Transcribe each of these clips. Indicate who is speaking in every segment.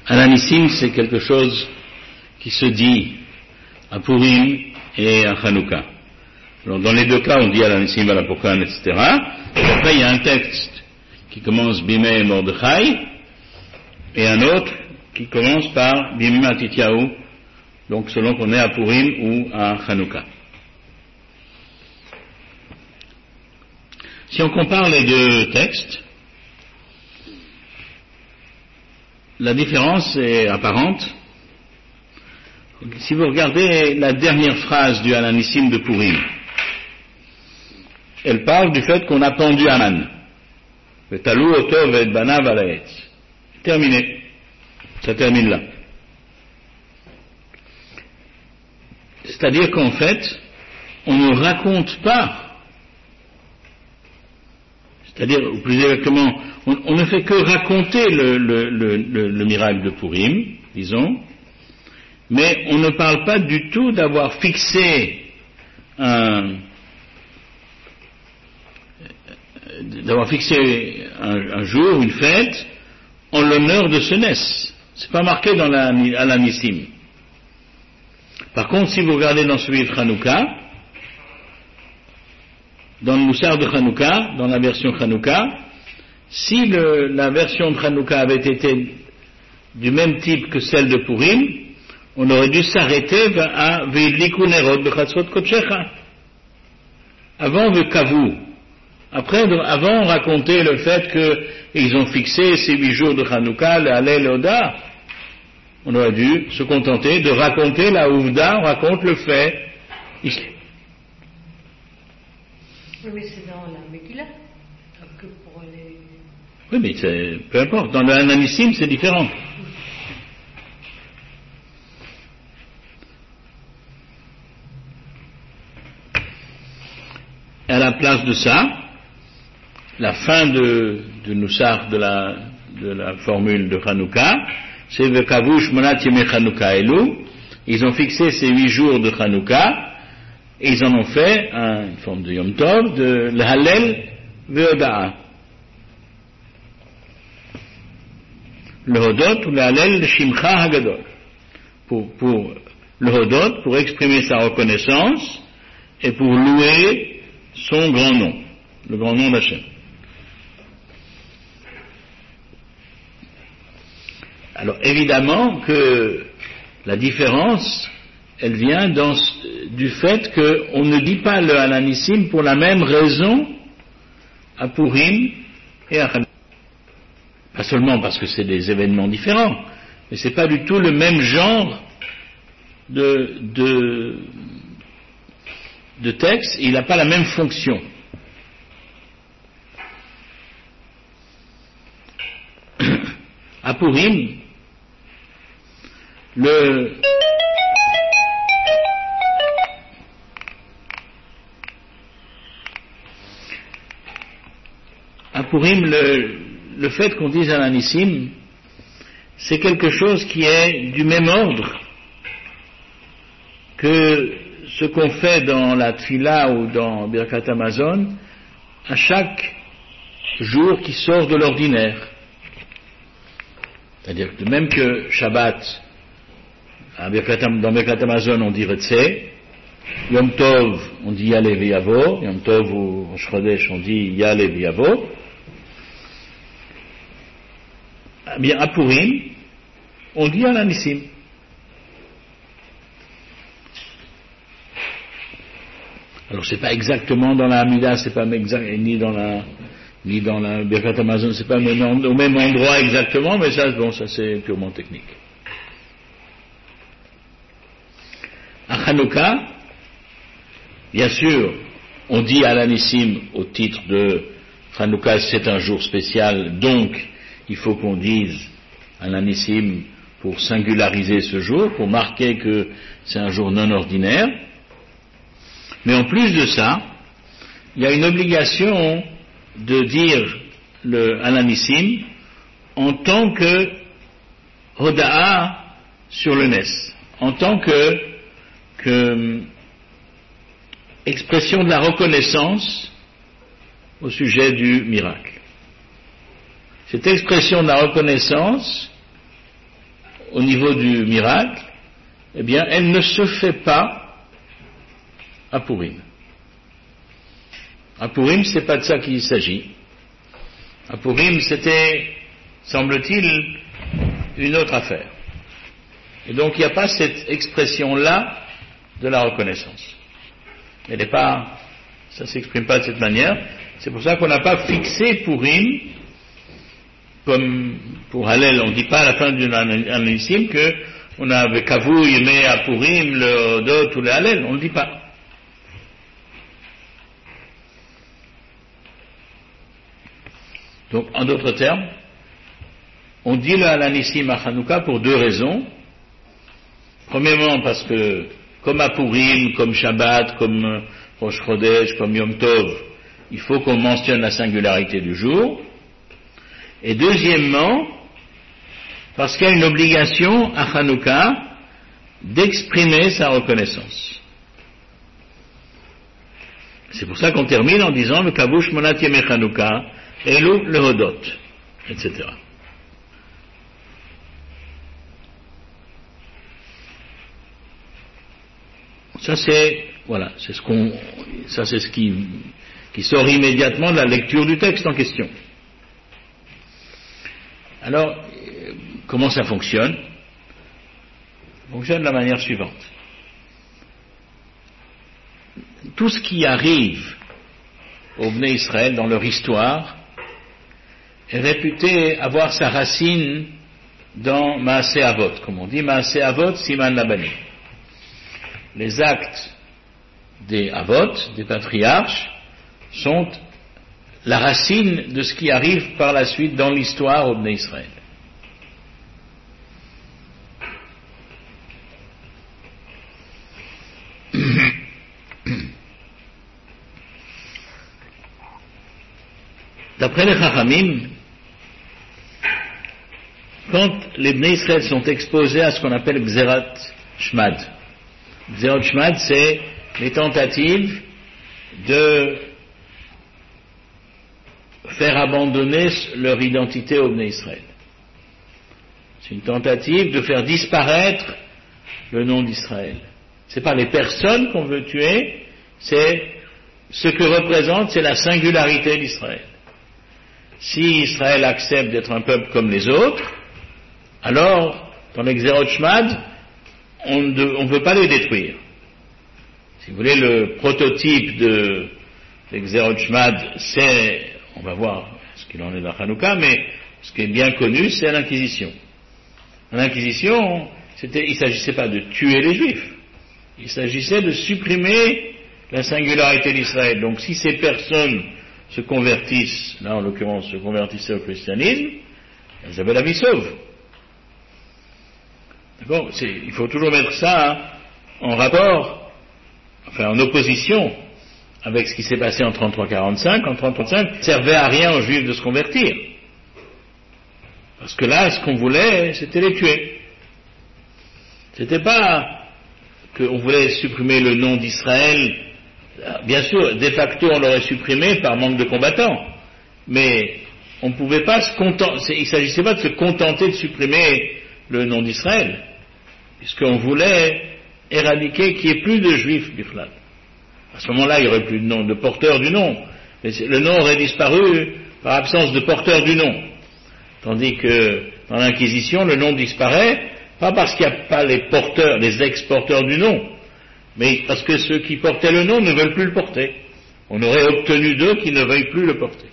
Speaker 1: Alanissim, c'est quelque chose qui se dit à Purim et à Hanouka. Alors, dans les deux cas, on dit Alanissim, Alapokan, etc. Et après, il y a un texte qui commence Bimei Mordechai, et un autre qui commence par Bimei Matityahu, donc selon qu'on est à Purim ou à Hanouka. Si on compare les deux textes, la différence est apparente. Si vous regardez la dernière phrase du Alanissim de Purim, elle parle du fait qu'on a pendu Aman. Vetalou otov et banav al ha'etz. Terminé. Ça termine là. C'est-à-dire qu'en fait, on ne raconte pas, c'est-à-dire, ou plus exactement, on ne fait que raconter le miracle de Purim, disons, mais on ne parle pas du tout d'avoir fixé un jour, une fête, en l'honneur de ce Nes. C'est pas marqué dans l'Alanissim. Par contre, si vous regardez dans celui de Hanouka, dans le Moussar de Hanouka, dans la version Hanouka, si la version de Hanouka avait été du même type que celle de Purim, on aurait dû s'arrêter à Ve'idliku nerot bechatzot kodshecha. Avant Ve'kavu. Après, avant, raconter le fait qu'ils ont fixé ces 8 jours de Hanouka, le Halel, le Oda. On aurait dû se contenter de raconter la Ouvda, on raconte le fait.
Speaker 2: Oui, mais c'est dans la Megillah. Que pour les...
Speaker 1: Oui, mais peu importe. Dans l'Ananissim, c'est différent. À la place de ça, la fin de Noussar de la formule de Hanouka, c'est Vekavu Shmonat Yemei Hanouka Elu. Ils ont fixé ces 8 jours de Hanouka et ils en ont fait une forme de Yom Tov, de l'Halel Ve'oda'a. Le Hodot ou l'Halel le Shimcha Hagadol. Pour le Hodot, pour exprimer sa reconnaissance et pour louer son grand nom, le grand nom d'Hachem. Alors évidemment que la différence, elle vient du fait qu'on ne dit pas le Alanissim pour la même raison à Purim et à Hanouka. Pas seulement parce que c'est des événements différents, mais c'est pas du tout le même genre de texte, il n'a pas la même fonction. À Purim, le fait qu'on dise Alanissim, c'est quelque chose qui est du même ordre que ce qu'on fait dans la Tfila ou dans Birkat Hamazon à chaque jour qui sort de l'ordinaire. C'est-à-dire que de même que Shabbat, dans Birkat Hamazon on dit Retzeh, Yom Tov on dit Yale V'Yavo, Yom Tov ou Rosh Chodesh on dit Yale V'Yavo. Eh bien à Purim on dit Alanissim. Alors c'est pas exactement dans la Hamida, c'est pas ni dans la Birkat Hamazon, c'est pas au même endroit exactement, mais ça c'est purement technique. À Hanouka, bien sûr, on dit Alanissim au titre de Hanouka, c'est un jour spécial, donc il faut qu'on dise Alanissim pour singulariser ce jour, pour marquer que c'est un jour non ordinaire. Mais en plus de ça, il y a une obligation de dire le Alanissim en tant que Hoda'a sur le Nes, en tant que expression de la reconnaissance au sujet du miracle. Cette expression de la reconnaissance, au niveau du miracle, eh bien, elle ne se fait pas à Purim. À Purim, c'est pas de ça qu'il s'agit. À Purim, c'était, semble-t-il, une autre affaire. Et donc, il n'y a pas cette expression-là de la reconnaissance. Elle n'est pas, ça s'exprime pas de cette manière. C'est pour ça qu'on n'a pas fixé Purim, comme pour Hallel. On ne dit pas à la fin d'une Anissim que on avait Kavouille, mais à Purim, le Hodot ou le Hallel. On ne le dit pas. Donc, en d'autres termes, on dit le Alanissim à Hanouka pour deux raisons. Premièrement, parce que, comme à Purim, comme Shabbat, comme Rosh Chodesh, comme Yom Tov, il faut qu'on mentionne la singularité du jour. Et deuxièmement, parce qu'il y a une obligation à Hanouka d'exprimer sa reconnaissance. C'est pour ça qu'on termine en disant le Kavush Monat Yemei Hanouka, Elou le Hodot, etc. Ça c'est, voilà, c'est ce qui sort immédiatement de la lecture du texte en question. Alors, comment ça fonctionne? Ça fonctionne de la manière suivante. Tout ce qui arrive aux Bnei Israël dans leur histoire est réputé avoir sa racine dans Maaseh Avot, comme on dit, Maaseh Avot, Siman Labani. Les actes des Avot, des patriarches, sont la racine de ce qui arrive par la suite dans l'histoire au Bnei Israël. D'après les Chachamim, quand les Bnei Israël sont exposés à ce qu'on appelle Gzerat Shmad, Gzerat Shmad, c'est les tentatives de faire abandonner leur identité au Bnei Israël. C'est une tentative de faire disparaître le nom d'Israël. C'est pas les personnes qu'on veut tuer, c'est ce que représente, c'est la singularité d'Israël. Si Israël accepte d'être un peuple comme les autres, alors, dans les Gzerot Shmad, on ne veut pas les détruire. Si vous voulez, le prototype de Gzerot Shmad, c'est, on va voir ce qu'il en est dans Hanouka, mais ce qui est bien connu, c'est l'Inquisition. L'Inquisition, il ne s'agissait pas de tuer les Juifs, il s'agissait de supprimer la singularité d'Israël. Donc si ces personnes se convertissent, là en l'occurrence se convertissaient au christianisme, elles avaient la vie sauve. D'accord ? Il faut toujours mettre ça en rapport, enfin en opposition avec ce qui s'est passé en 33-45. En 33-45, ça ne servait à rien aux Juifs de se convertir. Parce que là, ce qu'on voulait, c'était les tuer. C'était pas qu'on voulait supprimer le nom d'Israël. Bien sûr, de facto, on l'aurait supprimé par manque de combattants. Mais on ne pouvait pas se contenter, il ne s'agissait pas de se contenter de supprimer le nom d'Israël, puisqu'on voulait éradiquer qu'il n'y ait plus de Juifs bichlal. À ce moment-là, il n'y aurait plus de nom, de porteur du nom. Mais le nom aurait disparu par absence de porteur du nom. Tandis que dans l'Inquisition, le nom disparaît, pas parce qu'il n'y a pas les porteurs, les ex-porteurs du nom, mais parce que ceux qui portaient le nom ne veulent plus le porter. On aurait obtenu d'eux qui ne veuillent plus le porter.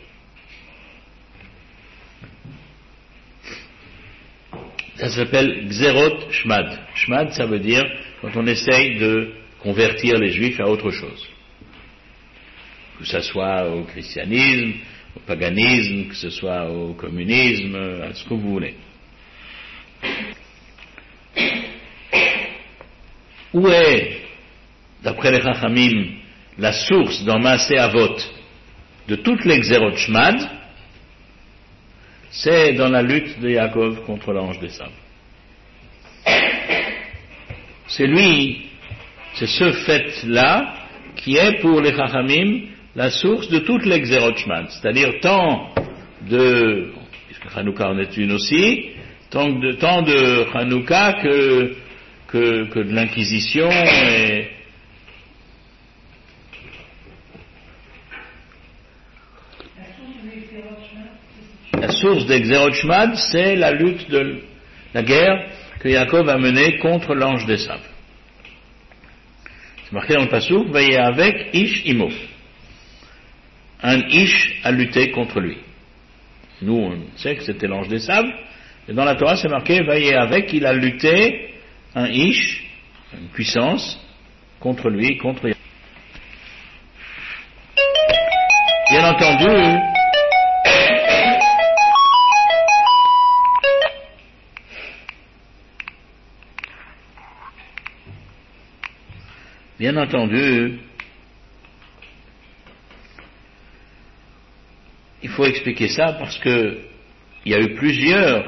Speaker 1: Ça s'appelle Gzerot Shmad. Shmad, ça veut dire quand on essaye de convertir les Juifs à autre chose. Que ce soit au christianisme, au paganisme, que ce soit au communisme, à ce que vous voulez. Où est, d'après les Chachamim, la source dans Maaseh Avot de toutes les Gzerot Shmad? C'est dans la lutte de Yaakov contre l'ange des sables. C'est ce fait-là qui est pour les Chachamim la source de toutes les Gzerot Shmad, c'est-à-dire tant de, puisque Hanouka en est une aussi, tant de Hanouka que de l'Inquisition et la source des Xerot Shmad, c'est la lutte de la guerre que Yaakov a menée contre l'ange d'Esav. C'est marqué dans le Passouk, veillez avec Ish Imo. Un Ish a lutté contre lui. Nous, on sait que c'était l'ange d'Esav, et dans la Torah, c'est marqué, veillez avec, il a lutté, un Ish, une puissance, contre lui, contre Yaakov. Bien entendu, il faut expliquer ça parce que il y a eu plusieurs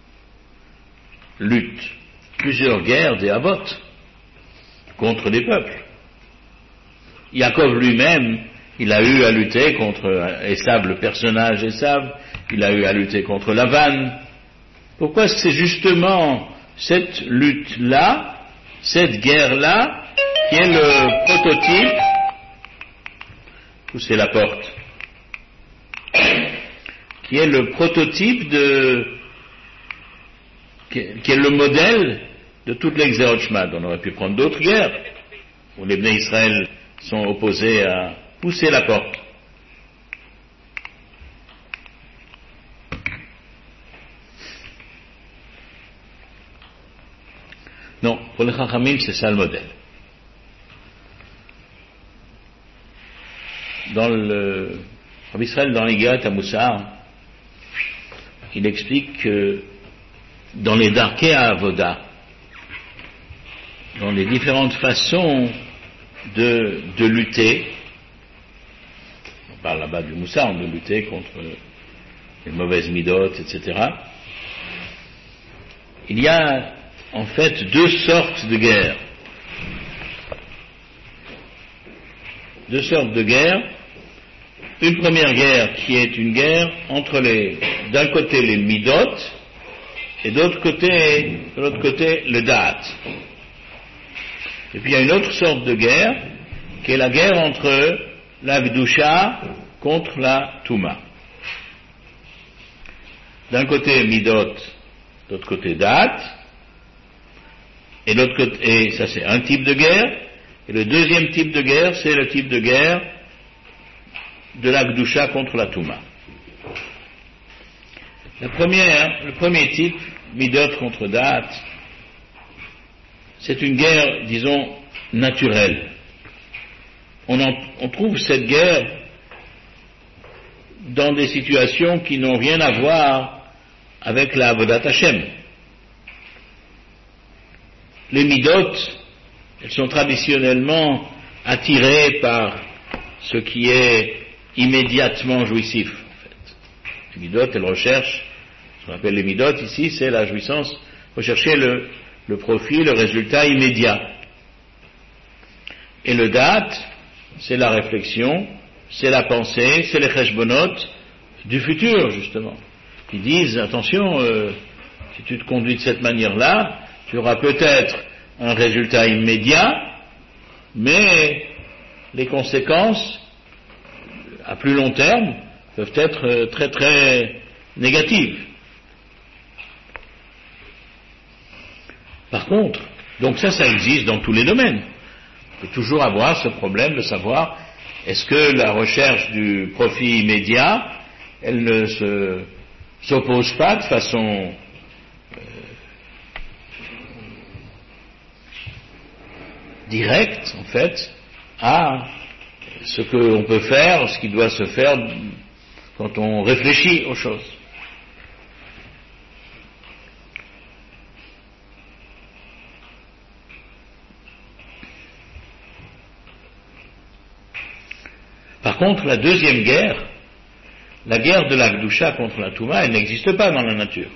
Speaker 1: luttes, plusieurs guerres des Havot contre des peuples. Yaakov lui-même, il a eu à lutter contre Esav, le personnage Esav, il a eu à lutter contre Lavan. Pourquoi c'est justement cette lutte-là, cette guerre-là, qui est le prototype, où c'est la porte, qui est le prototype qui est le modèle de toutes les Xerot Shmad. On aurait pu prendre d'autres guerres, où les Bnei Israël sont opposés à pousser la porte. Non, pour les Chachamim, c'est ça le modèle. Dans le Rabbi Israël, dans l'Igat à Moussar, il explique que dans les Darkei Avoda, dans les différentes façons de lutter, on parle là-bas du Moussar, de lutter contre les mauvaises midotes, etc., il y a en fait deux sortes de guerres. Deux sortes de guerres. Une première guerre qui est une guerre entre d'un côté les midot et de l'autre côté le da'at. Et puis il y a une autre sorte de guerre qui est la guerre entre la Gdusha contre la Touma. D'un côté midot, de l'autre côté da'at, et ça c'est un type de guerre. Et le deuxième type de guerre, c'est le type de guerre de la Gdusha contre la Touma. Le premier type, Midot contre Da'at, c'est une guerre, disons, naturelle. On trouve cette guerre dans des situations qui n'ont rien à voir avec la Avodat Hashem. Les Midot, elles sont traditionnellement attirées par ce qui est immédiatement jouissif, en fait. Les midot, elles recherchent, ce qu'on appelle les midot ici, c'est la jouissance, rechercher le profit, le résultat immédiat. Et le da'at, c'est la réflexion, c'est la pensée, c'est les cheshbonot du futur, justement, qui disent, attention, si tu te conduis de cette manière-là, tu auras peut-être un résultat immédiat, mais les conséquences à plus long terme peuvent être très très négatives. Par contre, donc ça existe dans tous les domaines. On peut toujours avoir ce problème de savoir est-ce que la recherche du profit immédiat, elle ne s'oppose pas de façon directe, en fait, à ce qu'on peut faire, ce qui doit se faire quand on réfléchit aux choses. Par contre, la deuxième guerre, la guerre de la Gdusha contre la Touma, elle n'existe pas dans la nature.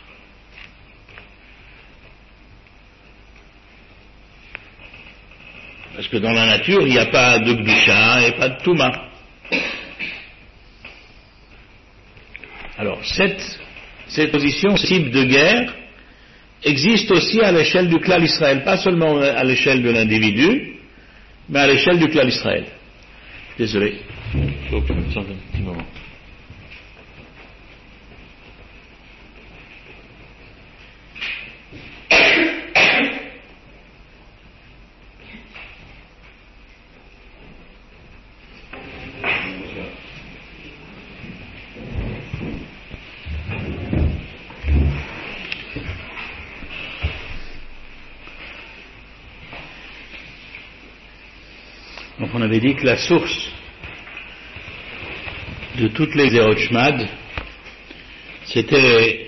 Speaker 1: Parce que dans la nature, il n'y a pas de Gdusha et pas de Touma. Alors, cette position, ce type de guerre, existe aussi à l'échelle du clan Israël, pas seulement à l'échelle de l'individu, mais à l'échelle du clan Israël. Désolé, il faut que je me sente un petit moment. Donc on avait dit que la source de toutes les Zerot Shmad, c'était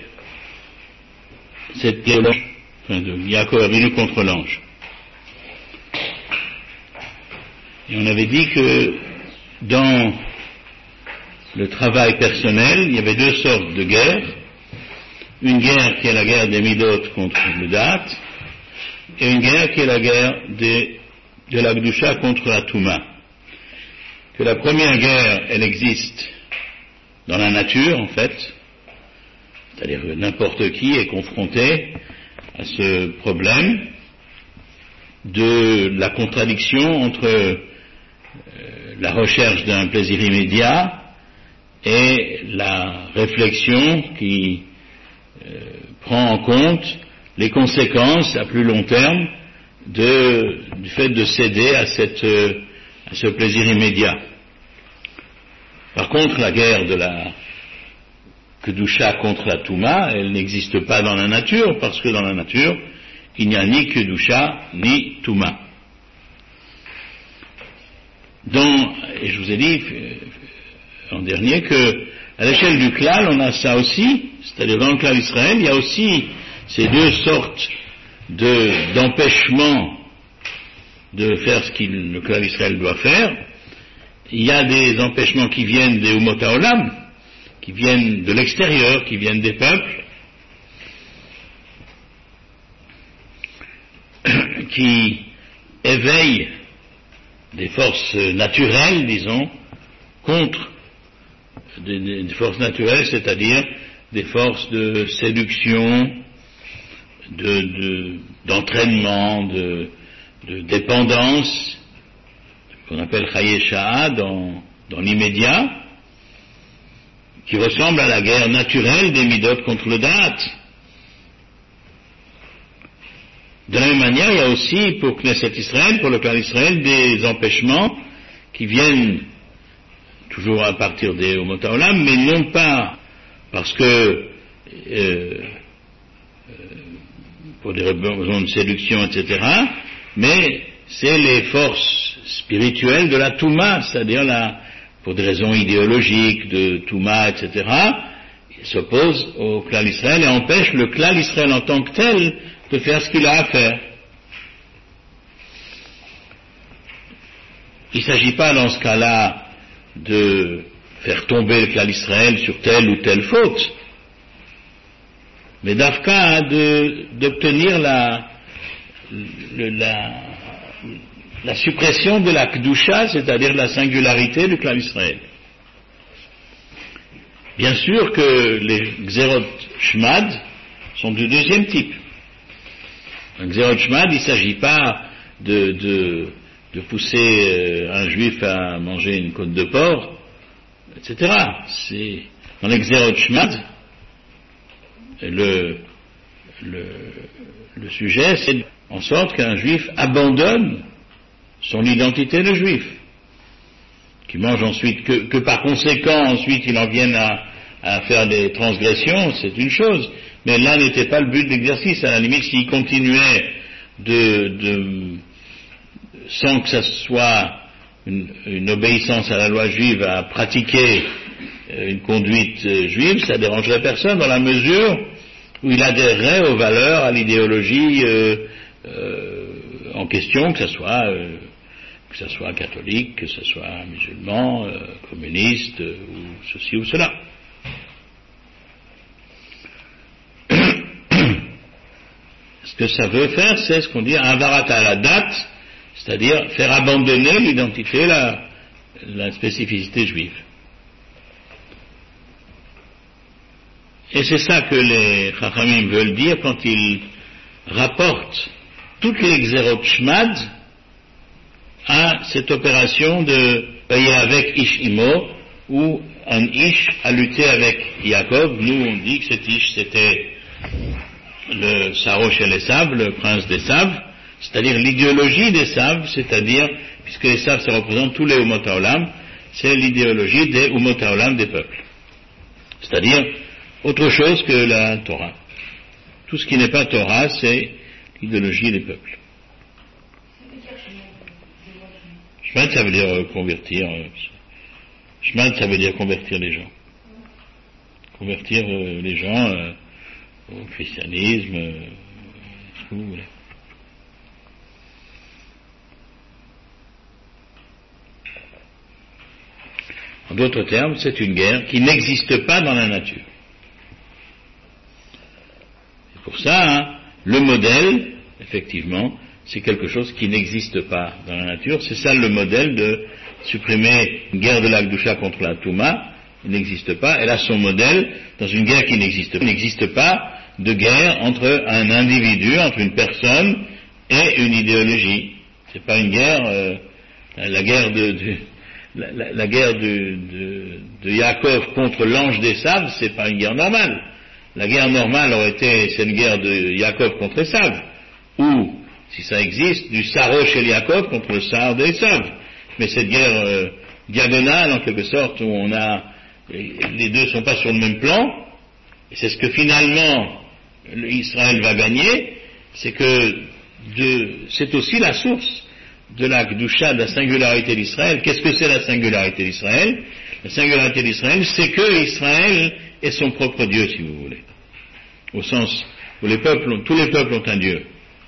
Speaker 1: de Yaakov Avinu contre l'ange. Et on avait dit que dans le travail personnel, il y avait deux sortes de guerres. Une guerre qui est la guerre des Midot contre le Dat, et une guerre qui est la guerre de la Gdusha contre la Touma. Que la première guerre, elle existe dans la nature, en fait, c'est-à-dire que n'importe qui est confronté à ce problème de la contradiction entre la recherche d'un plaisir immédiat et la réflexion qui prend en compte les conséquences à plus long terme du fait de céder à ce plaisir immédiat. Par contre, la guerre de la Kedusha contre la Touma, elle n'existe pas dans la nature, parce que dans la nature, il n'y a ni Kedusha ni Touma. Et je vous ai dit en dernier que à l'échelle du klal, on a ça aussi, c'est-à-dire dans le klal Israël, il y a aussi ces deux sortes d'empêchement de faire ce que le klal Israël doit faire. Il y a des empêchements qui viennent des Umot HaOlam, qui viennent de l'extérieur, qui viennent des peuples, qui éveillent des forces naturelles, disons, contre des forces naturelles, c'est-à-dire des forces de séduction, d'entraînement, de dépendance, qu'on appelle Chaye Sha'a dans l'immédiat, qui ressemble à la guerre naturelle des Midot contre le Da'at. De la même manière, il y a aussi pour Knesset Israël, pour le clan d'Israël, des empêchements qui viennent toujours à partir des Umot HaOlam, mais non pas parce que pour des raisons de séduction, etc., mais c'est les forces spirituelles de la Touma, c'est-à-dire pour des raisons idéologiques, de Touma, etc., ils s'opposent au clan d'Israël et empêchent le clan d'Israël en tant que tel de faire ce qu'il a à faire. Il ne s'agit pas dans ce cas-là de faire tomber le clan d'Israël sur telle ou telle faute, mais d'Afka d'obtenir la suppression de la Kedusha, c'est-à-dire la singularité du clan d'Israël. Bien sûr que les Xerot Shmad sont du deuxième type. Un Xerot Shmad, il ne s'agit pas de pousser un juif à manger une côte de porc, etc. Dans les Xerot Shmad, le sujet, c'est en sorte qu'un juif abandonne son identité de juif, qui mange ensuite, que par conséquent ensuite il en vienne à faire des transgressions, c'est une chose, mais là n'était pas le but de l'exercice. À la limite, s'il continuait sans que ça soit une obéissance à la loi juive, à pratiquer une conduite juive, ça dérangerait personne dans la mesure où il adhérerait aux valeurs, à l'idéologie en question, que ce soit catholique, que ce soit musulman, communiste, ou ceci ou cela. Ce que ça veut faire, c'est ce qu'on dit avarat à la date, c'est-à-dire faire abandonner l'identité, la spécificité juive. Et c'est ça que les Chachamim veulent dire quand ils rapportent toutes les Xerot Shmad à cette opération de payer avec Ish Imo, où un Ish a lutté avec Yaakov. Nous on dit que cet Ish c'était le Sarosh el Esav, le prince d'Esav, c'est-à-dire l'idéologie d'Esav, c'est-à-dire, puisque Esav ça représente tous les Umot HaOlam, c'est l'idéologie des Umot HaOlam des peuples. C'est-à-dire autre chose que la Torah. Tout ce qui n'est pas Torah, c'est l'idéologie des peuples. Shmad, ça veut dire convertir. Shmad, ça veut dire convertir les gens. Convertir les gens au christianisme, ce que vous voulez. En d'autres termes, c'est une guerre qui n'existe pas dans la nature. Et pour ça, le modèle, effectivement, c'est quelque chose qui n'existe pas dans la nature. C'est ça le modèle de supprimer une guerre de l'Akdoucha contre la Touma. Il n'existe pas. Elle a son modèle dans une guerre qui n'existe pas. Il n'existe pas de guerre entre un individu, entre une personne et une idéologie. C'est pas une guerre, la guerre de Yaakov contre l'ange d'Esav, c'est pas une guerre normale. La guerre normale aurait été, c'est une guerre de Yaakov contre Esav, ou, si ça existe, du Sarosh el Yaakov contre le Sar d'Esav. Mais cette guerre diagonale, en quelque sorte, où on a, les deux sont pas sur le même plan, et c'est ce que finalement Israël va gagner, c'est que c'est aussi la source de la Kedusha, de la singularité d'Israël. Qu'est-ce que c'est la singularité d'Israël? La singularité d'Israël, c'est que Israël est son propre Dieu, si vous voulez. Au sens où tous les peuples ont un Dieu.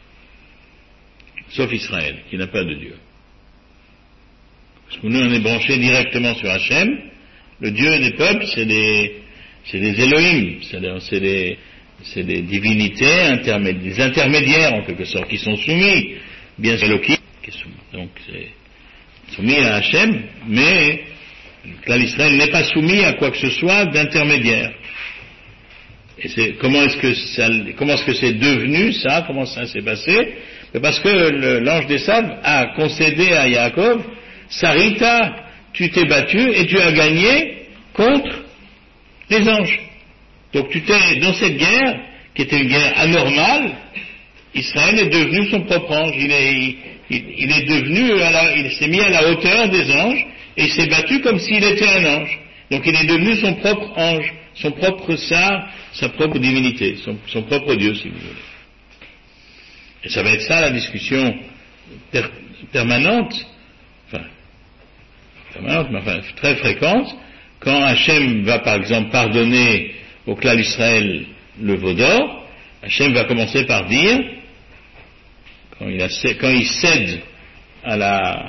Speaker 1: Sauf Israël, qui n'a pas de Dieu. Parce que nous, on est branchés directement sur Hachem. Le Dieu des peuples, c'est des Elohim. C'est des divinités des intermédiaires, en quelque sorte, qui sont soumis, bien sûr, Elohim, donc c'est soumis à Hachem, mais là l'Israël n'est pas soumis à quoi que ce soit d'intermédiaire. Et comment est-ce que c'est devenu ça? Comment ça s'est passé? Parce que l'ange d'Esav a concédé à Yaakov, Sarita, tu t'es battu et tu as gagné contre les anges. Donc dans cette guerre, qui était une guerre anormale, Israël est devenu son propre ange. Il s'est mis à la hauteur des anges et il s'est battu comme s'il était un ange. Donc il est devenu son propre ange, son propre Sar, sa propre divinité, son propre Dieu, si vous voulez. Et ça va être ça la discussion permanente, mais très fréquente, quand Hachem va par exemple pardonner au clan d'Israël le veau d'or, Hachem va commencer par dire, quand il cède à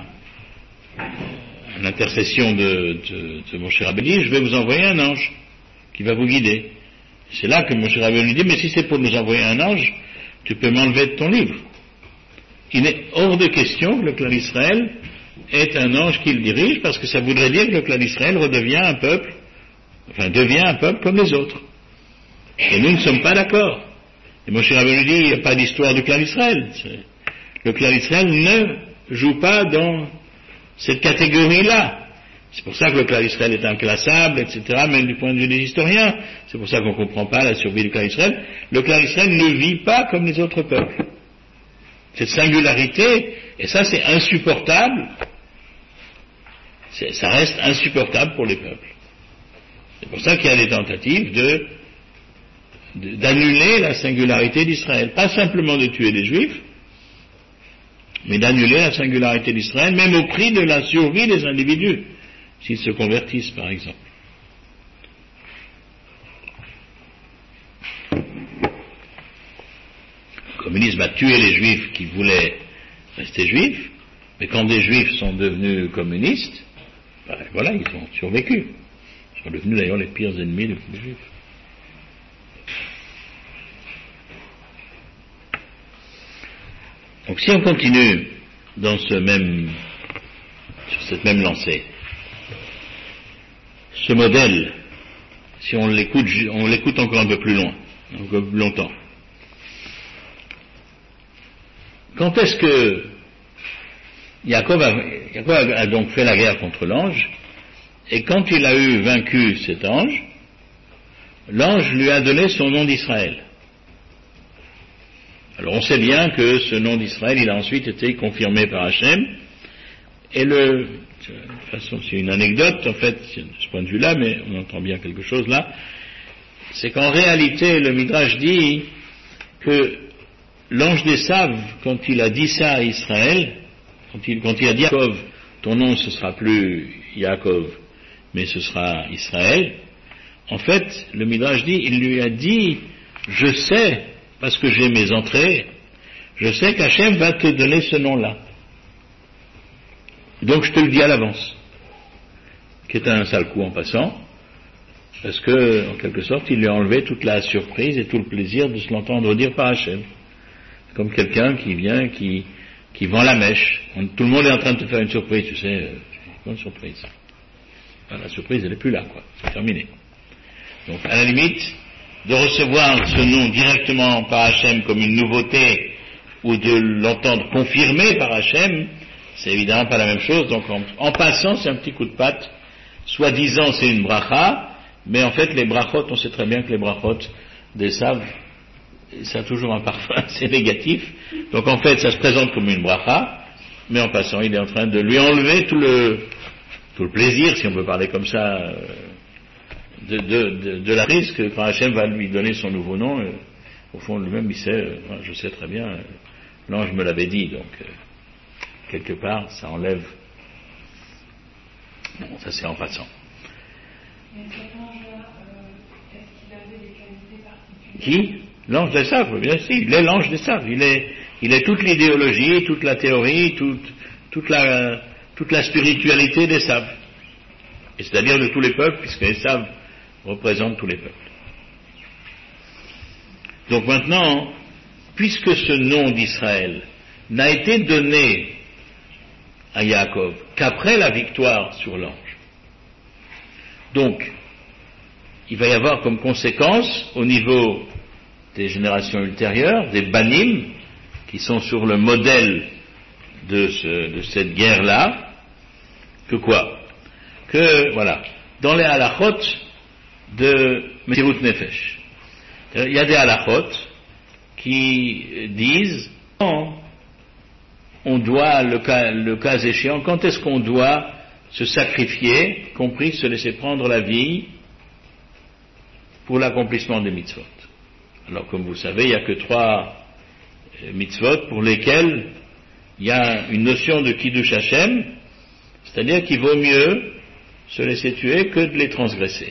Speaker 1: l'intercession de Moshe Rabbeinu, je vais vous envoyer un ange qui va vous guider. C'est là que Moshe Rabbeinu dit, mais si c'est pour nous envoyer un ange, tu peux m'enlever de ton livre. Il est hors de question que le clan d'Israël ait un ange qui le dirige, parce que ça voudrait dire que le clan d'Israël devient un peuple comme les autres. Et nous ne sommes pas d'accord. Et Moshe Rabbeinu dit, il n'y a pas d'histoire du clan d'Israël. Le clan d'Israël ne joue pas dans cette catégorie-là. C'est pour ça que le clan d'Israël est inclassable, etc., même du point de vue des historiens. C'est pour ça qu'on ne comprend pas la survie du clan d'Israël. Le clan d'Israël ne vit pas comme les autres peuples. Cette singularité, et ça c'est insupportable, ça reste insupportable pour les peuples. C'est pour ça qu'il y a des tentatives d'annuler la singularité d'Israël. Pas simplement de tuer des Juifs, mais d'annuler la singularité d'Israël, même au prix de la survie des individus, s'ils se convertissent, par exemple. Le communisme a tué les Juifs qui voulaient rester Juifs, mais quand des Juifs sont devenus communistes, voilà, ils ont survécu. Ils sont devenus d'ailleurs les pires ennemis des Juifs. Donc si on continue sur cette même lancée, ce modèle si on l'écoute encore un peu plus loin, encore plus longtemps. Quand est-ce que Jacob a donc fait la guerre contre l'ange, et quand il a eu vaincu cet ange, l'ange lui a donné son nom d'Israël. Alors on sait bien que ce nom d'Israël, il a ensuite été confirmé par Hachem, et de toute façon c'est une anecdote en fait, de ce point de vue-là, mais on entend bien quelque chose là, c'est qu'en réalité le Midrash dit que l'ange d'Esav, quand il a dit ça à Israël, quand il a dit à Yaakov, ton nom ce sera plus Yaakov, mais ce sera Israël, en fait le Midrash dit, il lui a dit, je sais, parce que j'ai mes entrées, je sais qu'Hachem va te donner ce nom-là. Donc je te le dis à l'avance, qui est un sale coup en passant, parce que, en quelque sorte, il lui a enlevé toute la surprise et tout le plaisir de se l'entendre dire par Hachem. Comme quelqu'un qui vient, qui vend la mèche. Tout le monde est en train de te faire une surprise, tu sais, bonne surprise. Enfin, la surprise, elle n'est plus là, quoi, c'est terminé. Donc, à la limite, de recevoir ce nom directement par Hachem comme une nouveauté, ou de l'entendre confirmé par Hachem, c'est évidemment pas la même chose. Donc en passant, c'est un petit coup de patte. Soi-disant, c'est une bracha, mais en fait, les brachot, on sait très bien que les brachot d'Esav, ça a toujours un parfum, c'est négatif. Donc en fait, ça se présente comme une bracha, mais en passant, il est en train de lui enlever tout le plaisir, si on peut parler comme ça, de la risque quand Hachem va lui donner son nouveau nom. Au fond, lui-même, il sait, je sais très bien, l'ange me l'avait dit, donc quelque part, ça enlève. Bon, ça c'est en passant.
Speaker 3: Mais cet ange-là, est-ce qu'il avait des qualités particulières?
Speaker 1: Qui? L'ange d'Esav, bien sûr, il est l'ange d'Esav, il est toute l'idéologie, toute la théorie, toute la spiritualité d'Esav. Et c'est-à-dire de tous les peuples, puisque Esav représente tous les peuples. Donc maintenant, puisque ce nom d'Israël n'a été donné à Yaakov qu'après la victoire sur l'ange, donc il va y avoir comme conséquence au niveau des générations ultérieures, des banim, qui sont sur le modèle de cette guerre-là, que quoi? Que, voilà, dans les halachot de Mesirut Nefesh, il y a des halachot qui disent, on doit, le cas échéant, quand est-ce qu'on doit se sacrifier, compris se laisser prendre la vie pour l'accomplissement des mitzvot. Alors, comme vous savez, il n'y a que 3 mitzvot pour lesquels il y a une notion de Kiddush Hashem, c'est-à-dire qu'il vaut mieux se laisser tuer que de les transgresser.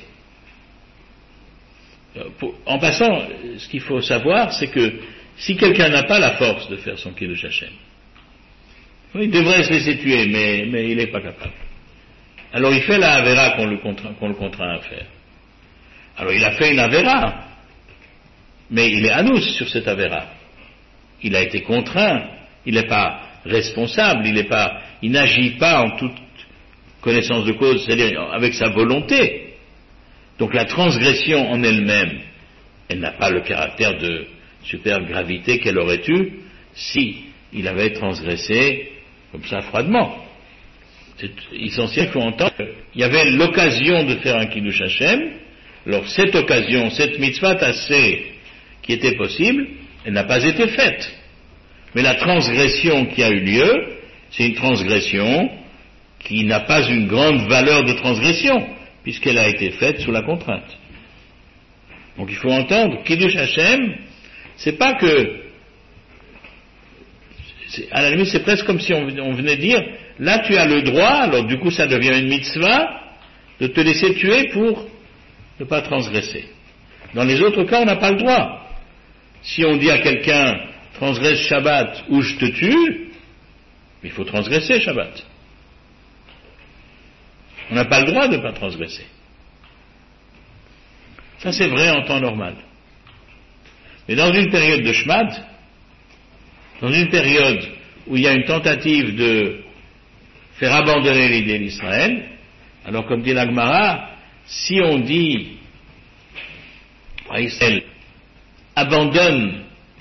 Speaker 1: En passant, ce qu'il faut savoir, c'est que si quelqu'un n'a pas la force de faire son Kiddush Hashem, il devrait se laisser tuer, mais il n'est pas capable. Alors il fait la Avera qu'on le contraint à faire. Alors il a fait une Avera, mais il est anous sur cette Avera. Il a été contraint, il n'est pas responsable, il n'agit pas en toute connaissance de cause, c'est-à-dire avec sa volonté. Donc la transgression en elle-même, elle n'a pas le caractère de super gravité qu'elle aurait eu si il avait transgressé comme ça froidement. C'est essentiel qu'on entende qu'il y avait l'occasion de faire un Kiddush Hashem. Alors cette occasion, cette mitzvah tassée qui était possible, elle n'a pas été faite. Mais la transgression qui a eu lieu, c'est une transgression qui n'a pas une grande valeur de transgression, puisqu'elle a été faite sous la contrainte. Donc il faut entendre, Kiddush Hashem, c'est pas que, à la limite c'est presque comme si on venait dire, là tu as le droit, alors du coup ça devient une mitzvah, de te laisser tuer pour ne pas transgresser. Dans les autres cas, on n'a pas le droit. Si on dit à quelqu'un, transgresse Shabbat ou je te tue, il faut transgresser Shabbat. On n'a pas le droit de ne pas transgresser. Ça c'est vrai en temps normal. Mais dans une période de Shmad, dans une période où il y a une tentative de faire abandonner l'idée d'Israël, alors comme dit la Gemara, si on dit Israël abandonne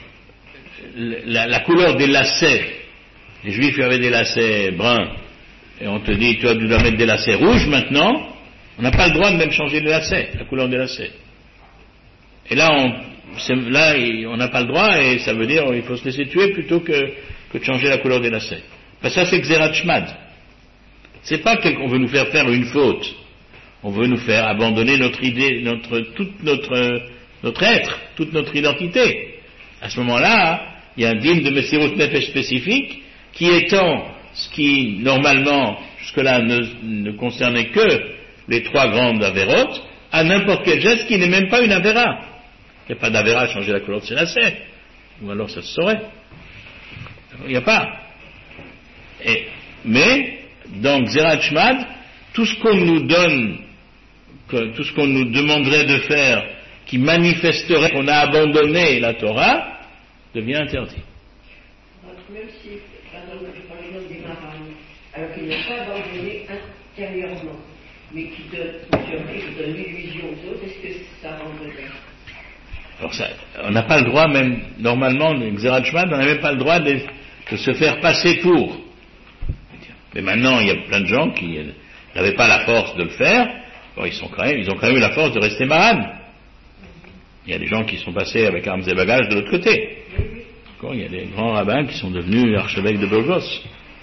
Speaker 1: la couleur des lacets. Les Juifs avaient des lacets bruns, et on te dit, tu dois mettre des lacets rouges maintenant. On n'a pas le droit de même changer les lacets, la couleur des lacets. Et là, on n'a pas le droit, et ça veut dire qu'il faut se laisser tuer plutôt que de changer la couleur des lacets. Ben ça, c'est Xerat Shmad. C'est pas qu'on veut nous faire faire une faute. On veut nous faire abandonner notre idée, tout notre être, toute notre identité. À ce moment-là, il y a un dîme de Messirut Nefesh spécifique qui étend ce qui, normalement, jusque-là, ne concernait que les 3 grandes avérotes, à n'importe quel geste qui n'est même pas une avéra. Il n'y a pas d'avéra à changer la couleur de ses lacets. Ou alors ça se saurait. Il n'y a pas. Mais, dans Xerat Shmad, tout ce qu'on nous donne, tout ce qu'on nous demanderait de faire, qui manifesterait qu'on a abandonné la Torah, devient interdit.
Speaker 4: Même si, par exemple, je prends l'exemple des marins, alors qu'il n'a pas abandonné intérieurement, mais qui donne l'illusion aux autres, est-ce que ça rentre dedans?
Speaker 1: Alors ça, on n'a pas le droit, même normalement, le Xerat Shmad, on n'a même pas le droit de se faire passer pour. Mais maintenant, il y a plein de gens qui n'avaient pas la force de le faire. Bon, ils ont quand même eu la force de rester maran. Il y a des gens qui sont passés avec armes et bagages de l'autre côté. Il y a des grands rabbins qui sont devenus archevêques de Burgos.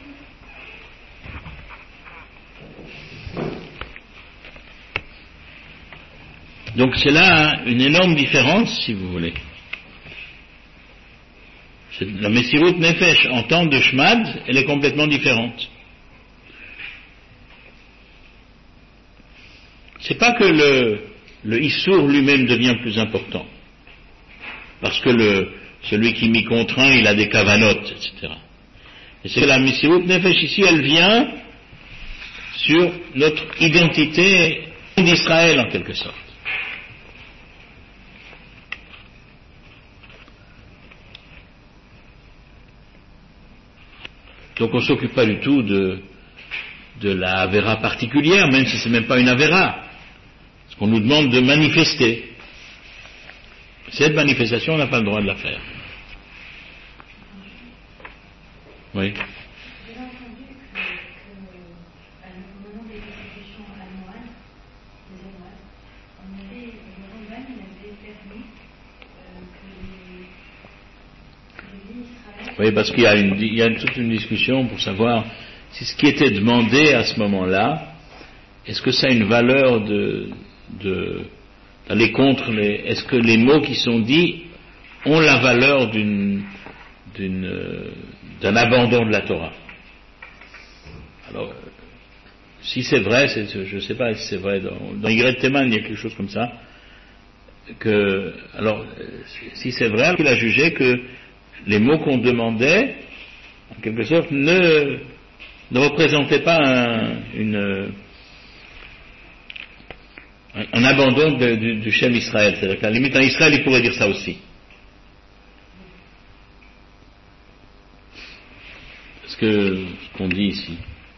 Speaker 1: Donc c'est là une énorme différence, si vous voulez. La Messirut Nefesh en temps de Shmad, elle est complètement différente. C'est pas que le Issour lui-même devient plus important, parce que celui qui m'y contraint, il a des kavanotes, etc. Et c'est que la Messirut Nefesh ici, elle vient sur notre identité d'Israël en quelque sorte. Donc on ne s'occupe pas du tout de la Avera particulière, même si ce n'est même pas une Avera. Parce qu'on nous demande de manifester. Cette manifestation, on n'a pas le droit de la faire. Oui.
Speaker 3: J'ai entendu qu'au moment des persécutions allemandes, le Rambam avait permis que les Israël...
Speaker 1: Oui, parce qu'il y a toute une discussion pour savoir si ce qui était demandé à ce moment-là, est-ce que ça a une valeur d'aller contre est-ce que les mots qui sont dits ont la valeur d'un abandon de la Torah. Alors, si c'est vrai, je ne sais pas si c'est vrai, dans Y Teman, il y a quelque chose comme ça, alors, si c'est vrai, il a jugé que les mots qu'on demandait, en quelque sorte, ne représentaient pas un abandon du Shem Israël. C'est-à-dire qu'à la limite, en Israël, il pourrait dire ça aussi. Parce que ce qu'on dit ici.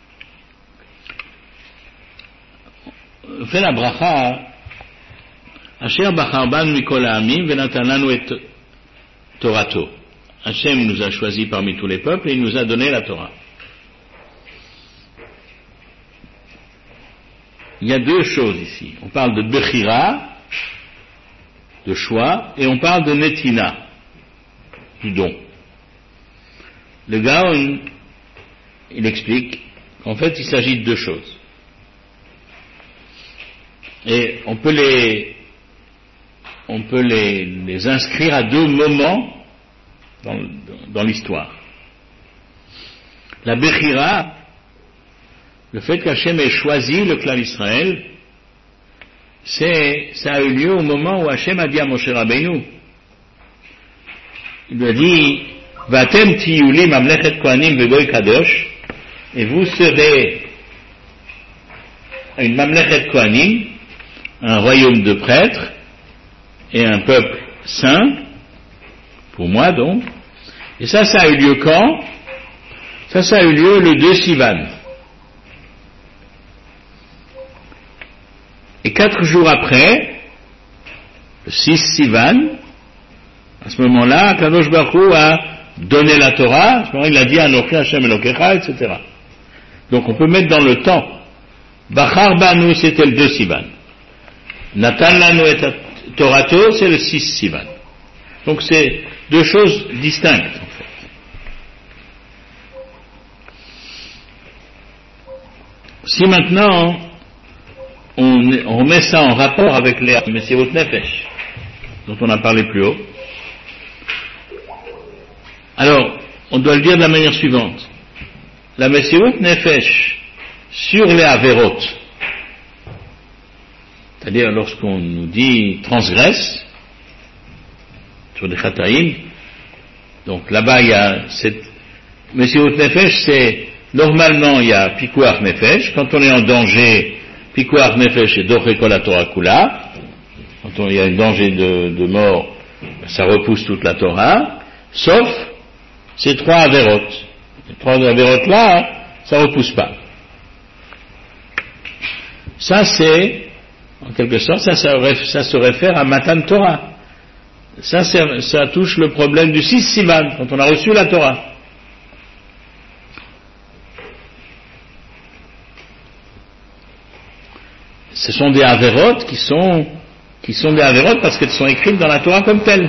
Speaker 1: On fait la bracha, Asher bachar ban mikol ha'amim venatan lanu et Torato. Hachem nous a choisis parmi tous les peuples et il nous a donné la Torah. Il y a 2 choses ici. On parle de Bechira, de choix, et on parle de Netina, du don. Le Gaon, il explique qu'en fait il s'agit de 2 choses. Et on peut les inscrire à 2 moments dans l'histoire. La Bechira, le fait qu'Hachem ait choisi le clan Israël, ça a eu lieu au moment où Hachem a dit à Moshe Rabbeinu, il lui a dit, Vatem tiyuli mamlechet kohanim vegoy kadosh, et vous serez une mamlechet kohanim, un royaume de prêtres, et un peuple saint, pour moi donc, et ça a eu lieu quand? Ça a eu lieu le 2 Sivan. Et 4 jours après, le 6 Sivan, à ce moment-là, Kadosh Baruch Hu a donné la Torah, à ce moment-là, il a dit Anochi Hashem Elokecha, etc. Donc on peut mettre dans le temps. Bachar Banu, c'était le 2 Sivan. Natan Lanu et Torato, c'est le 6 Sivan. Donc c'est deux choses distinctes, en fait. Si maintenant on met ça en rapport avec les Messirut Nefesh, dont on a parlé plus haut, alors on doit le dire de la manière suivante. La Messirut Nefesh sur les Averot, c'est-à-dire lorsqu'on nous dit transgresse, sur des Chataïm, donc là-bas il y a cette Messirut Nefesh, c'est normalement il y a Pikuach Nefesh, quand on est en danger, Pikuach Nefesh et Doche Kol HaTorah Kula, quand il y a un danger de mort, ça repousse toute la Torah, sauf ces 3 Averot. Les 3 Averot là, ça repousse pas. Ça c'est, en quelque sorte, ça se réfère à Matan Torah. Ça touche le problème du 6 Sivan, quand on a reçu la Torah. Ce sont des Averot qui sont des Averot parce qu'elles sont écrites dans la Torah comme telles.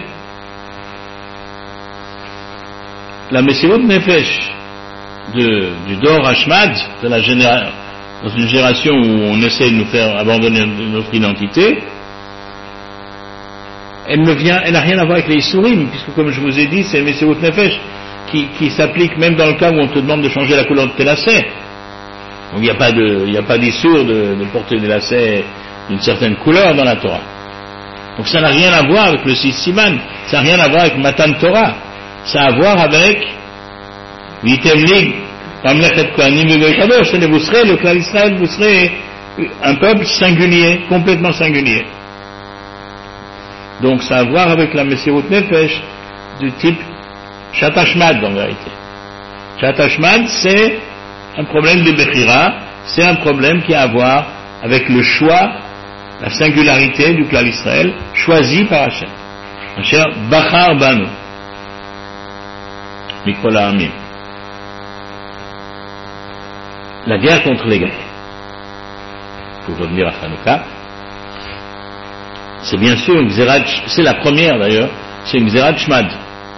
Speaker 1: La Messirut Nefesh du Dor Hashmad, dans une génération où on essaie de nous faire abandonner notre identité, elle n'a rien à voir avec les Isurim, puisque comme je vous ai dit, c'est le Messirut Nefesh qui s'applique même dans le cas où on te demande de changer la couleur de tes lacets. Donc il n'y a pas d'issur de porter des lacets d'une certaine couleur dans la Torah. Donc ça n'a rien à voir avec le 6 Siman, ça n'a rien à voir avec Matan Torah, ça a à voir avec Vitemlig, Mamlechet Kohanim et Kadosh, vous serez le clan Israël, vous serez un peuple singulier, complètement singulier. Donc ça a à voir avec la Messirut Nefesh du type Shatashmad en vérité. Shatashmad c'est un problème de Bechira, c'est un problème qui a à voir avec le choix, la singularité du clan Israël, choisi par Hachem. Hachem Bachar Banu. Mikol Ha'amim. La guerre contre les Grecs, pour revenir à Hanouka, c'est bien sûr une Xerat, c'est la première d'ailleurs, c'est une Xerat Shmad.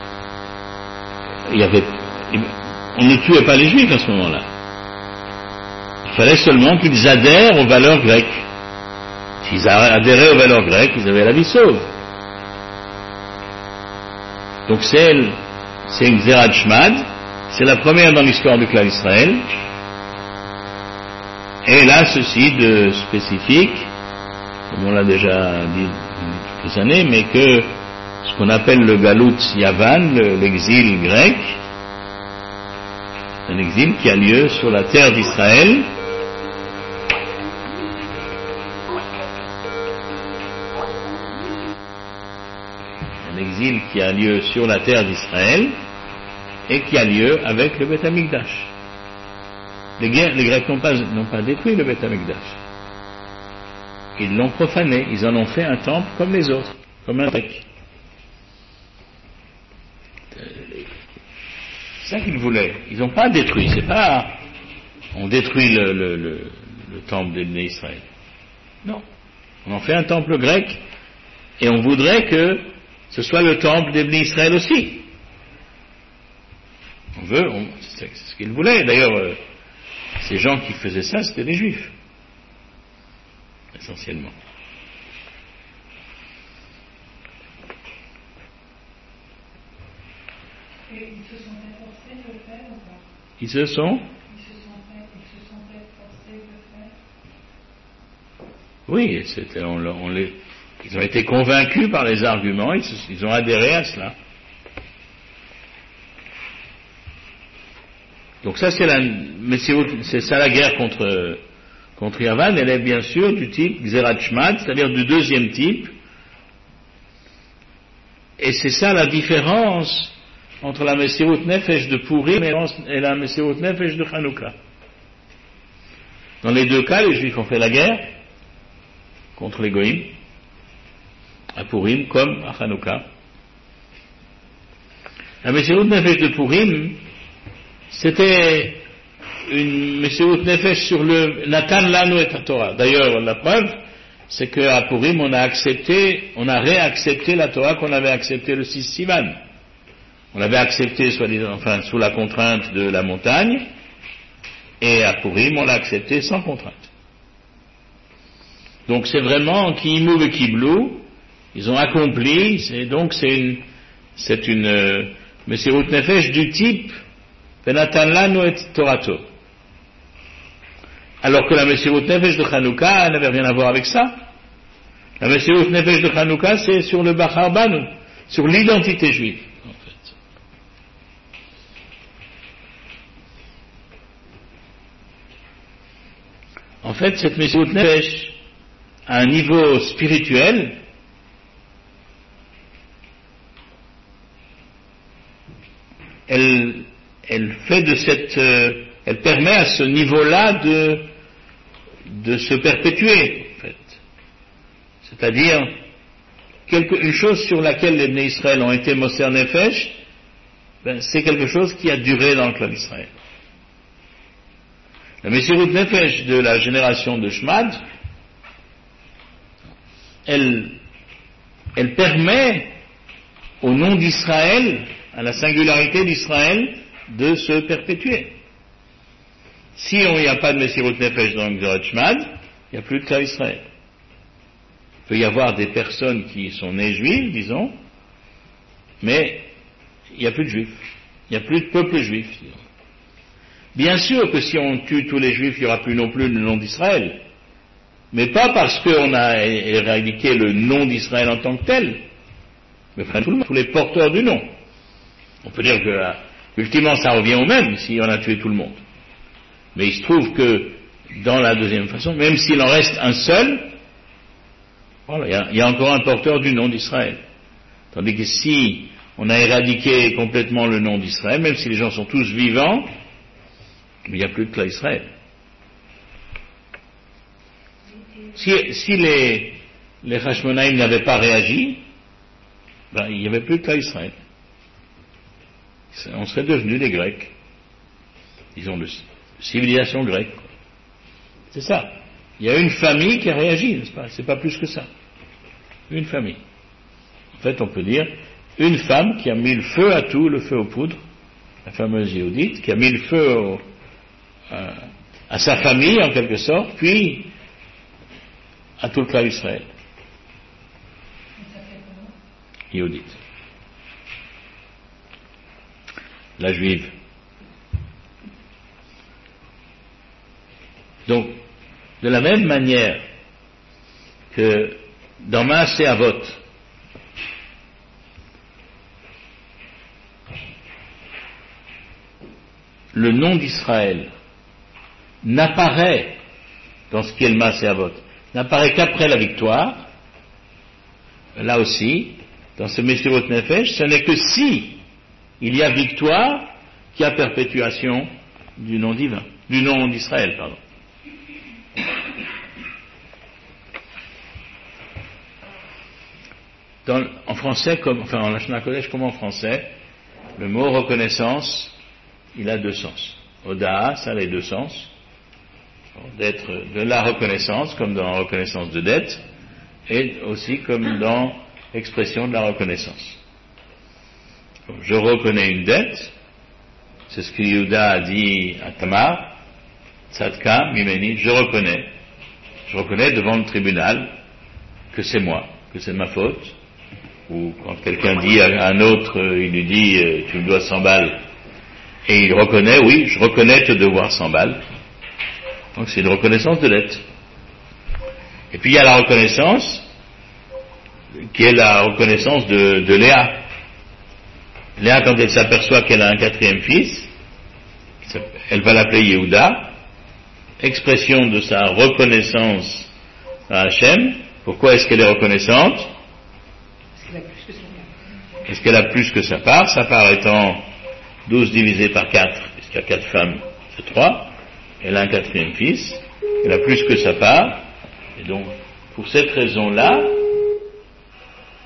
Speaker 1: On ne tuait pas les Juifs à ce moment-là. Il fallait seulement qu'ils adhèrent aux valeurs grecques. S'ils adhéraient aux valeurs grecques, ils avaient la vie sauve. Donc c'est une Xerat Shmad, c'est la première dans l'histoire du clan Israël. Et là, ceci de spécifique, comme on l'a déjà dit depuis quelques années, mais que ce qu'on appelle le Galut Yavan, l'exil grec, un exil qui a lieu sur la terre d'Israël, un exil qui a lieu sur la terre d'Israël et qui a lieu avec le Beth Amikdash. Les Grecs n'ont pas détruit le Beth Amikdash. Ils l'ont profané, ils en ont fait un temple comme les autres, comme un grec. C'est ça qu'ils voulaient. Ils n'ont pas détruit, c'est pas on détruit le temple des Bnei Israël. Non. On en fait un temple grec et on voudrait que ce soit le temple des Bnei Israël aussi. C'est ce qu'ils voulaient. D'ailleurs, ces gens qui faisaient ça, c'était des Juifs. Essentiellement.
Speaker 3: Et ils se sont forcés de le faire ou pas?
Speaker 1: Ils se sont
Speaker 3: forcés de le faire?
Speaker 1: Oui, ils ont été convaincus par les arguments, ils ont adhéré à cela. Donc ça c'est ça la guerre contre Yavan, elle est bien sûr du type Xerat Shmad, c'est-à-dire du deuxième type, et c'est ça la différence entre la Messirut Nefesh de Purim et la Messirut Nefesh de Hanouka. Dans les deux cas, les Juifs ont fait la guerre contre les Goïm, à Purim comme à Hanouka. La Messirut Nefesh de Purim, c'était une Messirut Nefesh sur le Natan Lanu et Torah. D'ailleurs, la preuve, c'est qu'à Purim, on a réaccepté la Torah qu'on avait acceptée le 6 Sivan. On l'avait acceptée, sous la contrainte de la montagne, et à Purim, on l'a acceptée sans contrainte. Donc c'est vraiment Ki'imu ve Kiblou, ils ont accompli, c'est une Messirut Nefesh du type Venatan Lanu et Torato. Alors que la Messirut Nefesh de Hanouka n'avait rien à voir avec ça. La Messirut Nefesh de Hanouka, c'est sur le Bachar Banu, sur l'identité juive, en fait. Cette Messirut Nefesh, à un niveau spirituel, elle permet à ce niveau-là de se perpétuer, en fait. C'est-à-dire, une chose sur laquelle les Bnei Israël ont été Moser Nefesh, c'est quelque chose qui a duré dans le clan d'Israël. La Messirut Nefesh de la génération de Shmad, elle permet au nom d'Israël, à la singularité d'Israël, de se perpétuer. Si il n'y a pas de Messirut Nefesh dans le Gzorah Shmad, il n'y a plus de Klal Israël. Il peut y avoir des personnes qui sont nées juives, disons, mais il n'y a plus de juifs. Il n'y a plus de peuple juif, disons. Bien sûr que si on tue tous les juifs, il n'y aura plus non plus le nom d'Israël. Mais pas parce qu'on a éradiqué le nom d'Israël en tant que tel, mais tous les porteurs du nom. On peut dire que, ultimement, ça revient au même si on a tué tout le monde. Mais il se trouve que, dans la deuxième façon, même s'il en reste un seul, voilà, il y a encore un porteur du nom d'Israël. Tandis que si on a éradiqué complètement le nom d'Israël, même si les gens sont tous vivants, il n'y a plus de Klal Israël. Si les Hashmonaïm n'avaient pas réagi, il n'y avait plus de Klal Israël. On serait devenus des Grecs, disons, de civilisation grecque. C'est ça. Il y a une famille qui a réagi, n'est-ce pas? C'est pas plus que ça. Une famille. En fait, on peut dire une femme qui a mis le feu à tout, le feu aux poudres, la fameuse Yehudite, qui a mis le feu à sa famille, en quelque sorte, puis à tout le clan d'Israël. Yehudite. La juive. Donc, de la même manière que dans Maaseh Avot, le nom d'Israël n'apparaît dans ce qui est le Maaseh Avot, n'apparaît qu'après la victoire, là aussi, dans ce Messirut Nefesh, ce n'est que si il y a victoire qu'il y a perpétuation du nom divin, du nom d'Israël, pardon. En français, en Lashon Kodesh comme en français, le mot reconnaissance, il a deux sens. Odaa, ça a les deux sens. D'être de la reconnaissance, comme dans la reconnaissance de dette, et aussi comme dans l'expression de la reconnaissance. Je reconnais une dette, c'est ce que Yehuda a dit à Tamar, Tzadka, Mimeni, je reconnais devant le tribunal que c'est moi, que c'est ma faute. Ou quand quelqu'un dit à un autre, il lui dit tu me dois 100 balles, et il reconnaît, oui, je reconnais te devoir 100 balles. Donc c'est une reconnaissance de dette. Et puis il y a la reconnaissance qui est la reconnaissance de Léa. Léa, quand elle s'aperçoit qu'elle a un quatrième fils, elle va l'appeler Yehuda, expression de sa reconnaissance à Hachem. Pourquoi est-ce qu'elle est reconnaissante? Est-ce qu'elle a plus que sa part? Sa part étant 12 divisé par 4, puisqu'il y a 4 femmes, c'est 3. Elle a un quatrième fils, elle a plus que sa part, et donc, pour cette raison-là,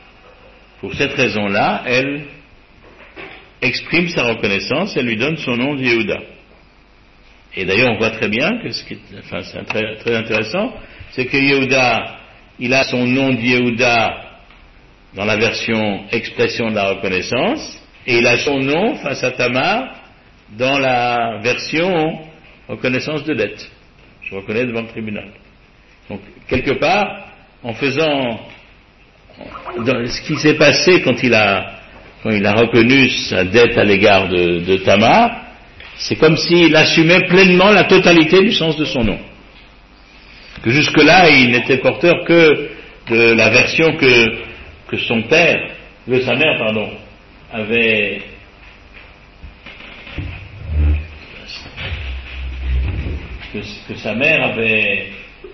Speaker 1: pour cette raison-là, elle exprime sa reconnaissance, elle lui donne son nom de Yehuda. Et d'ailleurs, on voit très bien que c'est très, très intéressant, c'est que Yehuda, il a son nom de Yehuda dans la version expression de la reconnaissance, et il a son nom face à Tamar dans la version reconnaissance de dette. Je reconnais devant le tribunal. Donc, quelque part, en faisant ce qui s'est passé quand il a reconnu sa dette à l'égard de Tamar, c'est comme s'il assumait pleinement la totalité du sens de son nom. Que jusque-là, il n'était porteur que de la version que sa mère, avait que sa mère avait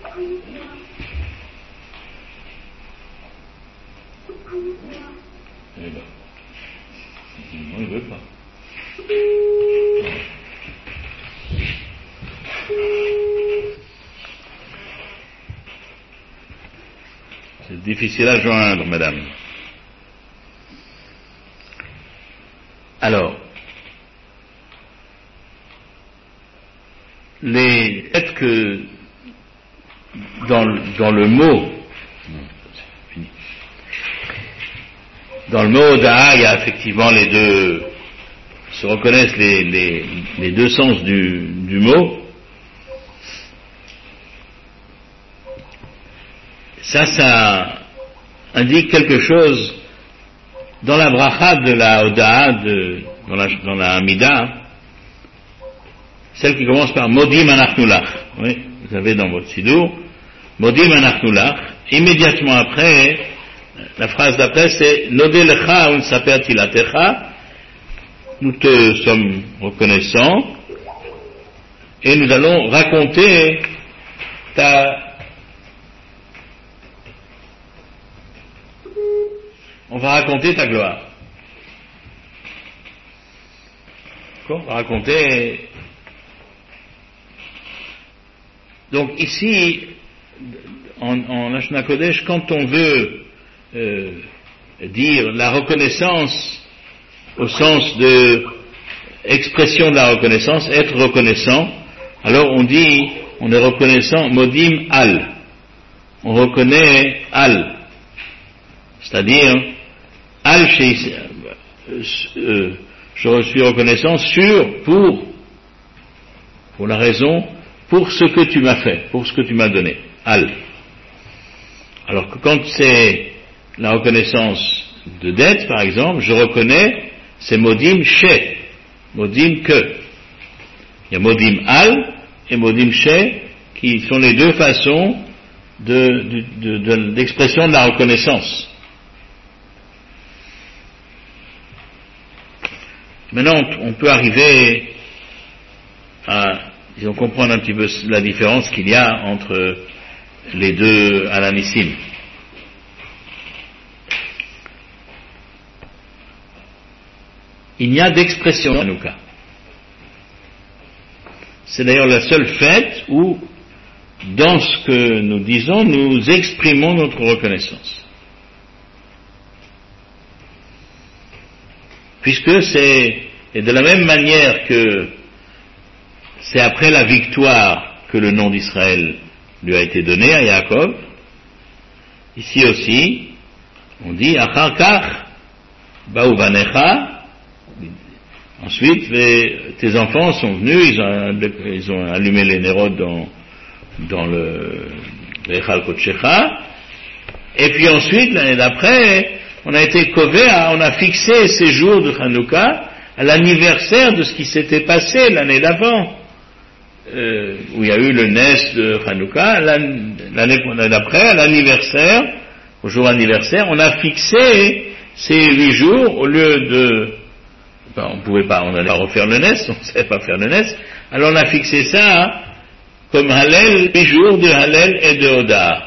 Speaker 1: non, il veut pas. C'est difficile à joindre, madame. Alors, peut-être que dans le mot Oda'a, il y a effectivement les deux, se reconnaissent les deux sens du mot. Ça indique quelque chose dans la bracha de la Oda'a, dans la Hamida, celle qui commence par Modim Anachnu Lach. Oui, vous avez dans votre sidour, Modim Anachnu Lach. Immédiatement après, la phrase d'après, c'est Nodé Lecha Unsaper Tilatecha. Nous te sommes reconnaissants et nous allons raconter on va raconter ta gloire. D'accord ? On va raconter. Donc ici, en Lashon Kodesh, quand on veut dire la reconnaissance au sens de expression de la reconnaissance, être reconnaissant, alors on dit, on est reconnaissant, modim al. On reconnaît al. C'est-à-dire, al je suis reconnaissant pour la raison, pour ce que tu m'as fait, pour ce que tu m'as donné. Al. Alors que quand c'est la reconnaissance de dette, par exemple, je reconnais, c'est modim she, modim que. Il y a modim al et modim she qui sont les deux façons d'expression de la reconnaissance. Maintenant, on peut arriver à, disons, comprendre un petit peu la différence qu'il y a entre les deux alanissim. Il n'y a d'expression en Hanouka. C'est d'ailleurs la seule fête où, dans ce que nous disons, nous exprimons notre reconnaissance. Puisque c'est, et de la même manière que c'est après la victoire que le nom d'Israël lui a été donné à Yaakov, ici aussi, on dit, Achar kach, ba'u banecha, ensuite, tes enfants sont venus, ils ont allumé les nérodes dans le Echal Kodshecha, et puis ensuite, l'année d'après, on a été couvert, on a fixé ces jours de Hanouka à l'anniversaire de ce qui s'était passé l'année d'avant, où il y a eu le Nes de Hanouka, l'année d'après, à l'anniversaire, au jour anniversaire, on a fixé ces 8 jours, au lieu de, on n'allait pas refaire le Nes, on ne savait pas faire le Nes, alors on a fixé ça comme Hallel, 8 jours de Hallel et de Oda'a.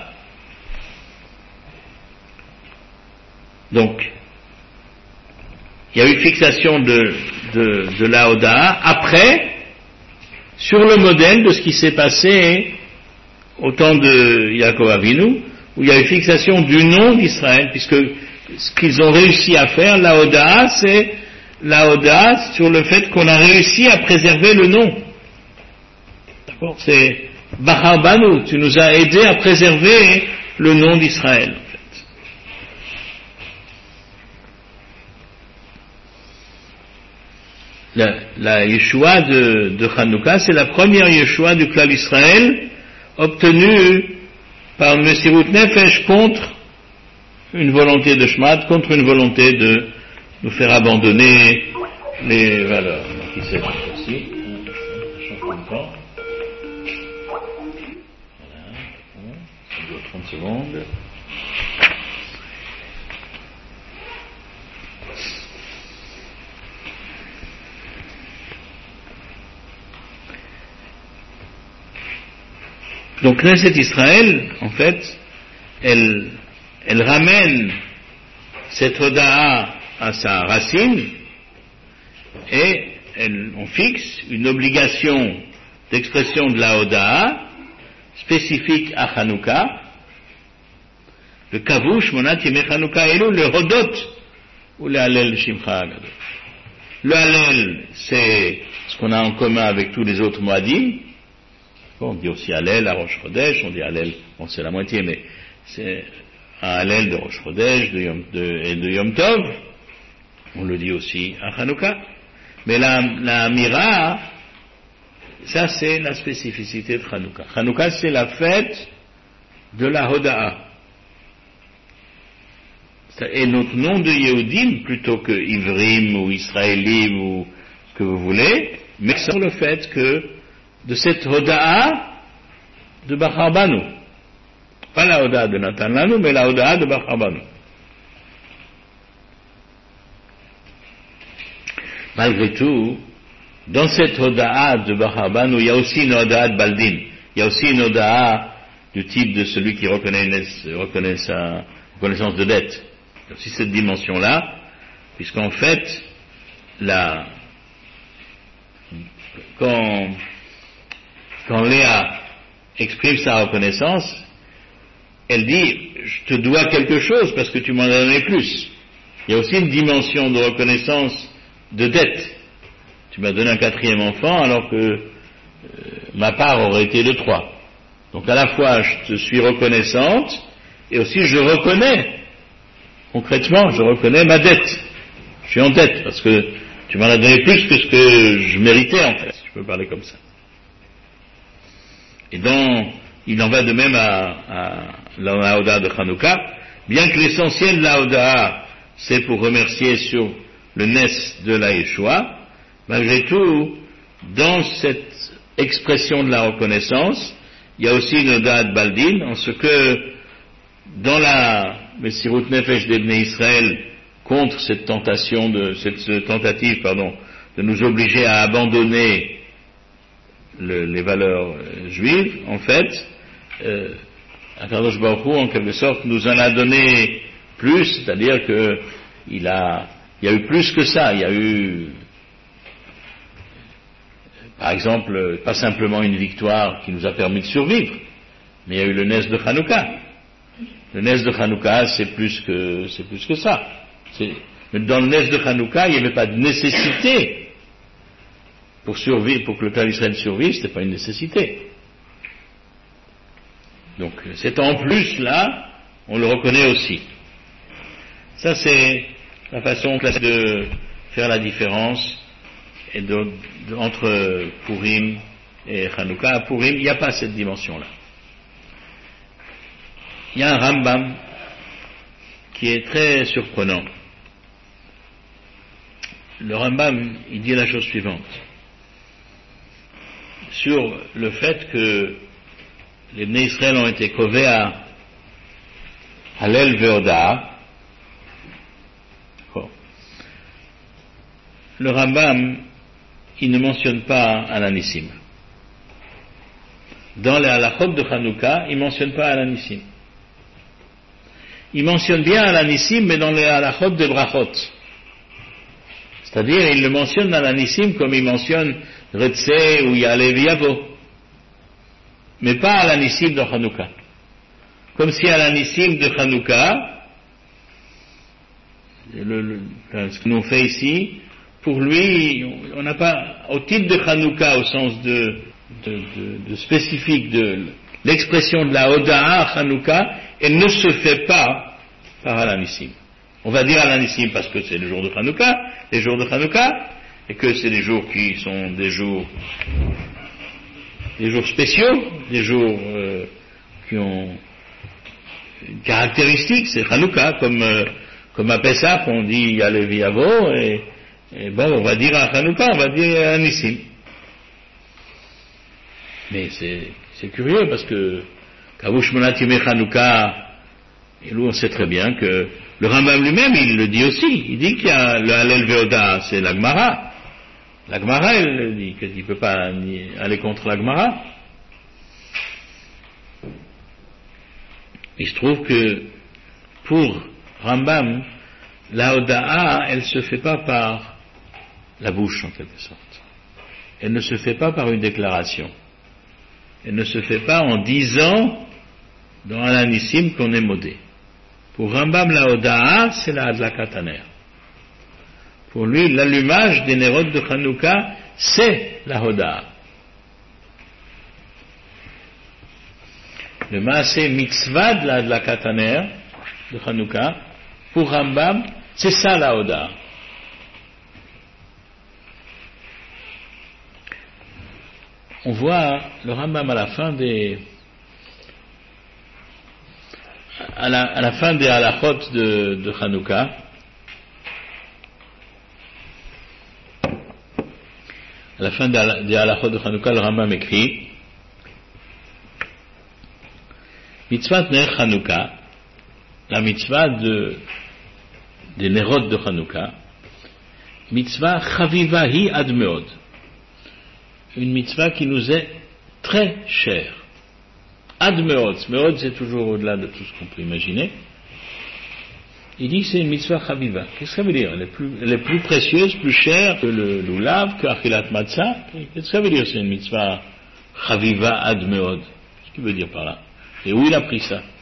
Speaker 1: Donc, il y a eu fixation de la Oda'a après, sur le modèle de ce qui s'est passé au temps de Yaakov Avinu, où il y a eu fixation du nom d'Israël, puisque ce qu'ils ont réussi à faire, la Hoda'a, c'est la Hoda'a sur le fait qu'on a réussi à préserver le nom. D'accord? C'est Bahar Banu, tu nous as aidé à préserver le nom d'Israël. En fait. La Yeshua de Hanouka, c'est la première Yeshua du clan Israël obtenue par Messirut Nefesh contre une volonté de Shmat, contre une volonté de nous faire abandonner les valeurs. Donc ici, ici. Voilà, 30 secondes. Donc Knesset Israël, en fait, elle ramène cette Hoda'a à sa racine et on fixe une obligation d'expression de la Hoda'a spécifique à Hanouka, le Kavush, Monat Yemei Hanouka Elu, le Hodot, ou le Hallel Shimcha Agadol. Le Hallel, c'est ce qu'on a en commun avec tous les autres Moadim. On dit aussi Hallel à Rosh Chodesh, on dit Hallel, bon c'est la moitié, mais c'est un Hallel de Rosh Chodesh et de Yom Tov. On le dit aussi à Hanouka. Mais la Amira, ça c'est la spécificité de Hanouka. Hanouka c'est la fête de la Hoda'a. Et notre nom de Yehudim, plutôt que Ivrim ou Israélim ou ce que vous voulez, mais sur le fait que de cette Hoda'a de Bahar Banu. Pas la Hoda'a de Natan Lanu, mais la Hoda'a de Bahar Banu. Malgré tout, dans cette Hoda'a de Bahar Banu, il y a aussi une Hoda'a de Baldin. Il y a aussi une Hoda'a du type de celui qui reconnaît sa reconnaissance de dette. Il y a aussi cette dimension-là, puisqu'en fait, quand Léa exprime sa reconnaissance, elle dit « je te dois quelque chose parce que tu m'en as donné plus ». Il y a aussi une dimension de reconnaissance de dette. Tu m'as donné un 4e enfant alors que ma part aurait été de 3. Donc à la fois je te suis reconnaissante et aussi je reconnais, concrètement je reconnais ma dette. Je suis en dette parce que tu m'en as donné plus que ce que je méritais en fait, si je peux parler comme ça. Et il en va de même à la Hoda'a de Hanouka, bien que l'essentiel de la Hoda'a, c'est pour remercier sur le Nes de la Yeshua, malgré tout, dans cette expression de la reconnaissance, il y a aussi une Hoda'a de Baldin, en ce que, dans la Messirut Nefesh d'Ebné Israël, contre cette tentative, de nous obliger à abandonner les valeurs juives, en fait, Akadosh Baruch Hu, en quelque sorte, nous en a donné plus, c'est-à-dire que il y a eu plus que ça, il y a eu, par exemple, pas simplement une victoire qui nous a permis de survivre, mais il y a eu le Nes de Hanouka. Le Nes de Hanouka, c'est plus que ça. Mais dans le Nes de Hanouka, il n'y avait pas de nécessité pour survivre, pour que le clan d'Israël survive, c'était pas une nécessité. Donc, cet en plus là, on le reconnaît aussi. Ça, c'est la façon classique de faire la différence entre Purim et Hanouka. À Purim, il n'y a pas cette dimension-là. Il y a un Rambam qui est très surprenant. Le Rambam, il dit la chose suivante. Sur le fait que les Bnei Israël ont été covés à Hallel ve'Hoda'a. Le Rambam, il ne mentionne pas Ananissim. Dans les halachot de Hanouka, il ne mentionne pas Ananissim. Il mentionne bien Ananissim, mais dans les halachot de Brachot. C'est-à-dire, il le mentionne Ananissim comme il mentionne Retzeh ou Ya'aleh v'Yavo. Mais pas Ananissim de Hanouka. Comme si Ananissim de Hanouka, ce que nous fait ici, pour lui, on n'a pas, au titre de Hanouka, au sens de spécifique de l'expression de la Hoda'a Hanouka, elle ne se fait pas par Alanissim. On va dire Alanissim parce que c'est le jour de Hanouka, les jours de Hanouka, et que c'est des jours qui sont des jours spéciaux, des jours qui ont une caractéristique, c'est Hanouka, comme à Pessah, on dit Yalev Yavo, et bon, on va dire à Hanouka, on va dire à Nissim. Mais c'est curieux parce que Kavush Monat Yemei Hanouka, et nous on sait très bien que le Rambam lui-même, il le dit aussi, il dit qu'il y a le Hallel Veoda, c'est la Gemara. La Gemara, elle dit qu'il ne peut pas aller contre la Gemara. Il se trouve que pour Rambam, la Hoda'a, elle ne se fait pas par la bouche en quelque sorte. Elle ne se fait pas par une déclaration. Elle ne se fait pas en disant dans Alanissim qu'on est modé. Pour Rambam, la Hoda'a, c'est la Hadlakat Haner. Pour lui, l'allumage des Nerot de Hanouka, c'est la Hoda'a. Le Maaseh Mitzvah de la Hadlakat Haner de Hanouka, pour Rambam, c'est ça la Hoda'a. On voit le Rambam à la fin des halachot de Hanouka. À la fin des halachot de Hanouka, le Rambam écrit Mitzvah Ner Hanouka, la mitzvah des Nerot de Hanouka, mitzvah Chavivahi ad meod, une mitzvah qui nous est très chère. Ad meod, meod c'est toujours au-delà de tout ce qu'on peut imaginer. Il dit que c'est une mitzvah chaviva. Qu'est-ce que ça veut dire? Elle est plus précieuse, plus chère que le lulav, que achilat matzah. Qu'est-ce que ça veut dire? C'est une mitzvah chaviva ad meod. Qu'est-ce qu'il veut dire par là? Et où il a pris ça?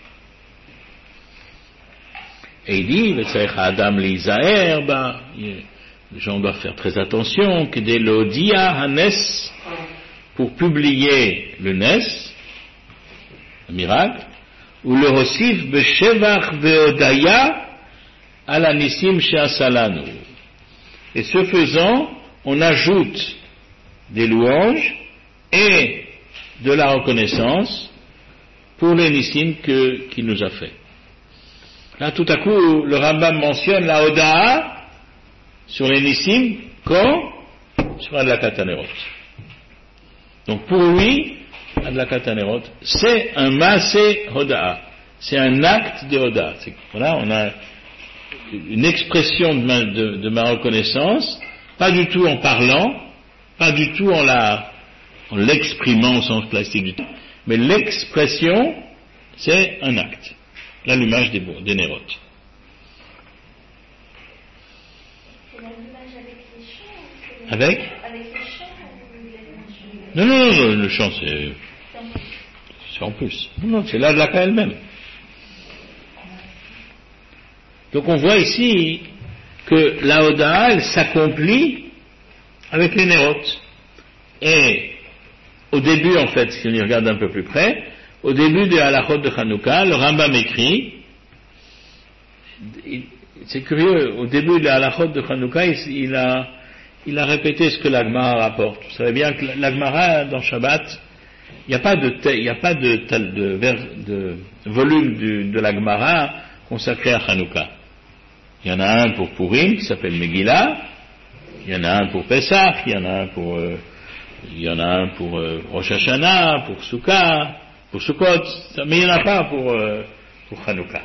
Speaker 1: Et il dit, Adam lizaer, les gens doivent faire très attention, que dès l'odia hanes, pour publier le nes, le miracle, ou le Hosif b'shevach ve'odaya ala nissim she'asalanu. Et ce faisant, on ajoute des louanges et de la reconnaissance pour les nissim qu'il nous a fait. Là, tout à coup, le Rambam mentionne la Hoda'a sur les nissim quand sur Hadlakat Hanerot. Donc pour lui, Hadlakat Hanerot, c'est un Maaseh Hoda'a, c'est un acte de Hoda'a. Voilà, on a une expression de ma reconnaissance, pas du tout en parlant, pas du tout en l'exprimant au sens classique du terme, mais l'expression, c'est un acte, l'allumage des Nerot.
Speaker 5: C'est l'allumage avec les chants?
Speaker 1: Avec
Speaker 5: les chants
Speaker 1: Non, le chant c'est en plus. Non, c'est la Hadlaka elle-même. Donc on voit ici que la Hoda'a, elle s'accomplit avec les Nerot. Et au début, en fait, si on y regarde un peu plus près, au début de Halachot de Hanouka, le Rambam écrit, c'est curieux, au début de Halachot de Hanouka, il a répété ce que la Gemara rapporte. Vous savez bien que la Gemara, dans Shabbat, il n'y a pas de volume de la Gemara consacré à Hanouka. Il y en a un pour Purim, qui s'appelle Megillah, il y en a un pour Pesach, il y en a un pour Rosh Hashanah, pour Sukkah, pour Sukkot, mais il n'y en a pas pour Hanouka.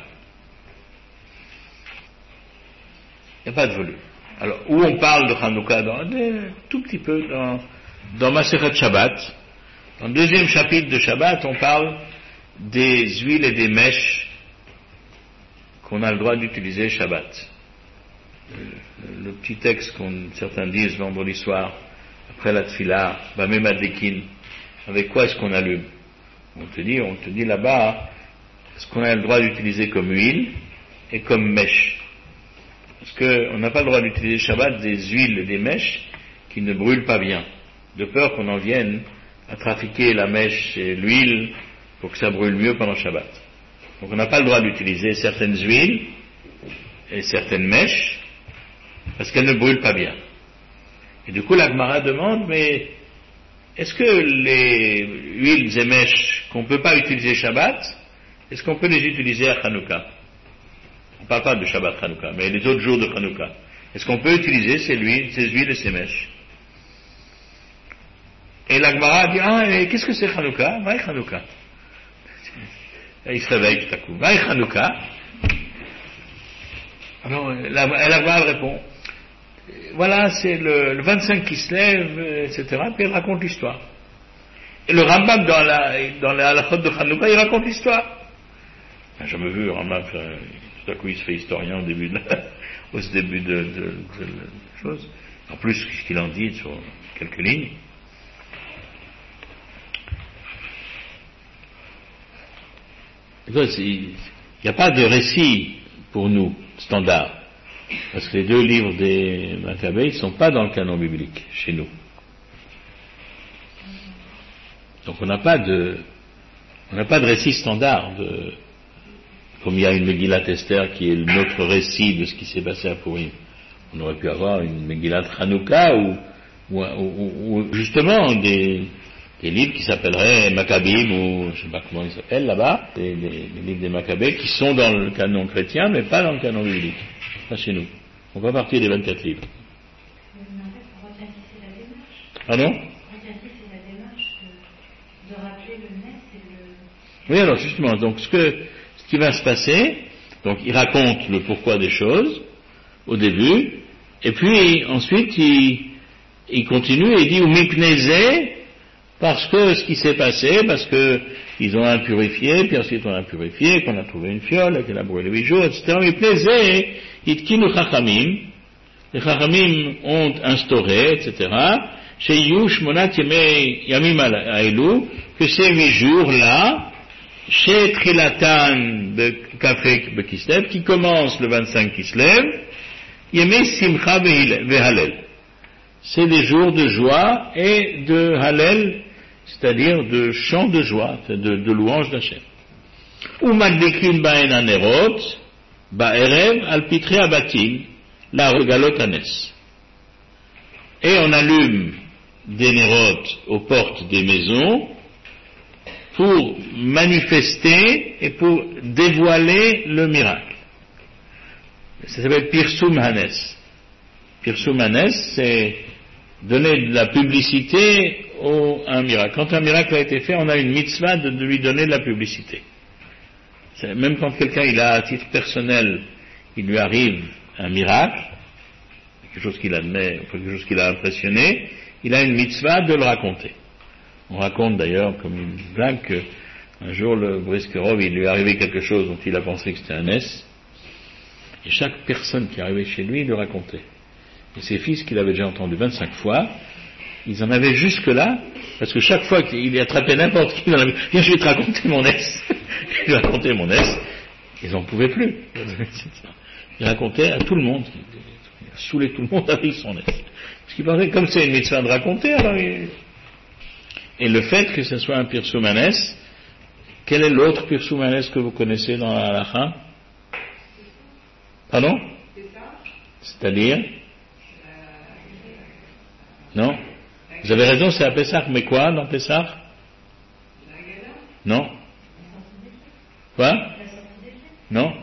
Speaker 1: Il n'y a pas de volume. Alors, où on parle de Hanouka, tout petit peu, dans Masechet Shabbat, dans le deuxième chapitre de Shabbat, on parle des huiles et des mèches qu'on a le droit d'utiliser Shabbat. Le petit texte certains disent vendredi soir, après la tfila, Bamemadlekin, avec quoi est-ce qu'on allume? On te dit là-bas, est-ce qu'on a le droit d'utiliser comme huile et comme mèche? qu'on n'a pas le droit d'utiliser Shabbat des huiles et des mèches qui ne brûlent pas bien, de peur qu'on en vienne à trafiquer la mèche et l'huile pour que ça brûle mieux pendant Shabbat. Donc on n'a pas le droit d'utiliser certaines huiles et certaines mèches parce qu'elles ne brûlent pas bien. Et du coup la Gemara demande, mais est-ce que les huiles et mèches qu'on ne peut pas utiliser Shabbat, est-ce qu'on peut les utiliser à Hanouka? On ne parle pas de Shabbat Hanouka, mais les autres jours de Hanouka. Est-ce qu'on peut utiliser ces huiles et ces mèches? Et la Gemara dit, et qu'est-ce que c'est Hanouka? Maï Hanouka. Et il se réveille tout à coup. Maï Hanouka. Alors, la Gemara répond, voilà, c'est le 25 qui se lève, etc. Puis elle raconte l'histoire. Et le Rambam, dans la halachot de Hanouka, il raconte l'histoire. J'ai jamais vu le Rambam faire, tout à coup il se fait historien au début de la chose. En plus, ce qu'il en dit sur quelques lignes. Il n'y a pas de récit pour nous, standard. Parce que les deux livres des Maccabées ne sont pas dans le canon biblique, chez nous. Donc on n'a pas de récit standard comme il y a une Megillat Esther qui est notre récit de ce qui s'est passé à Purim. On aurait pu avoir une Megillat Hanouka ou justement des livres qui s'appelleraient Maccabim ou je ne sais pas comment ils s'appellent là-bas, des livres des Maccabées qui sont dans le canon chrétien mais pas dans le canon biblique. Pas chez nous. On va partir des 24 livres. Pardon?
Speaker 2: De rappeler le Nes et le...
Speaker 1: Oui, alors justement, donc ce qui va se passer, donc il raconte le pourquoi des choses au début, et puis ensuite il continue et il dit ou mipneze, parce que ce qui s'est passé, parce que ils ont impurifié, puis ensuite on a purifié, qu'on a trouvé une fiole, et qu'elle a brûlé 8 jours, etc. Mipneze, itkinu chachamim, les chachamim ont instauré, etc. Chez Yush Monat Yamim Aelu, que ces 8 jours-là, chez Trilatan Kafek Bekislev, qui commence le 25 Kislev, Yemei Simcha Vehalel. C'est des jours de joie et de Halel, c'est-à-dire de chant de joie, de louange d'Hachem. Ou Magdekin Baen Anerot, Ba'erev al Pitre Abatim, la Regalot Anes. Et on allume des nérotes aux portes des maisons pour manifester et pour dévoiler le miracle. Ça s'appelle Pirsum Hanes. Pirsum Hanes, c'est donner de la publicité à un miracle. Quand un miracle a été fait, on a une mitzvah de lui donner de la publicité. Même quand quelqu'un, il a à titre personnel, il lui arrive un miracle, quelque chose qu'il admet, quelque chose qui l'a impressionné, il a une mitzvah de le raconter. On raconte d'ailleurs, comme une blague, qu'un jour le Briskerov, il lui est arrivé quelque chose dont il a pensé que c'était un S, et chaque personne qui arrivait chez lui, il le racontait. Et ses fils, qu'il avait déjà entendu 25 fois, ils en avaient jusque-là, parce que chaque fois qu'il attrapait n'importe qui, viens, je vais te raconter mon S. Il racontait mon S, ils n'en pouvaient plus. Il racontait à tout le monde, il a saoulé tout le monde avec son S. Parce qu'il pensait, comme c'est une mitzvah de raconter, alors Et le fait que ce soit un Pirsoumanes, quel est l'autre Pirsoumanes que vous connaissez dans la halakha? Pardon? C'est-à-dire? Non? Vous avez raison, c'est à Pessah, mais quoi dans Pessah? Non? Quoi? Non?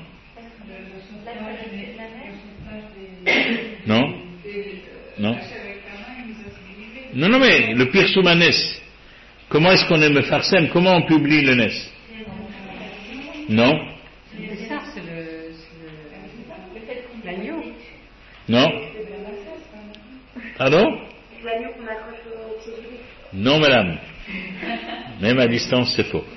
Speaker 1: Non? Non? Non, mais le Pirsoumanes, comment est-ce qu'on aime le Farsem? Comment on publie le Nes? Non?
Speaker 2: C'est ça, c'est l'agneau.
Speaker 1: Non? Pardon?
Speaker 5: L'agneau qu'on accroche au pied du lit.
Speaker 1: Non, madame. Même à distance, c'est faux.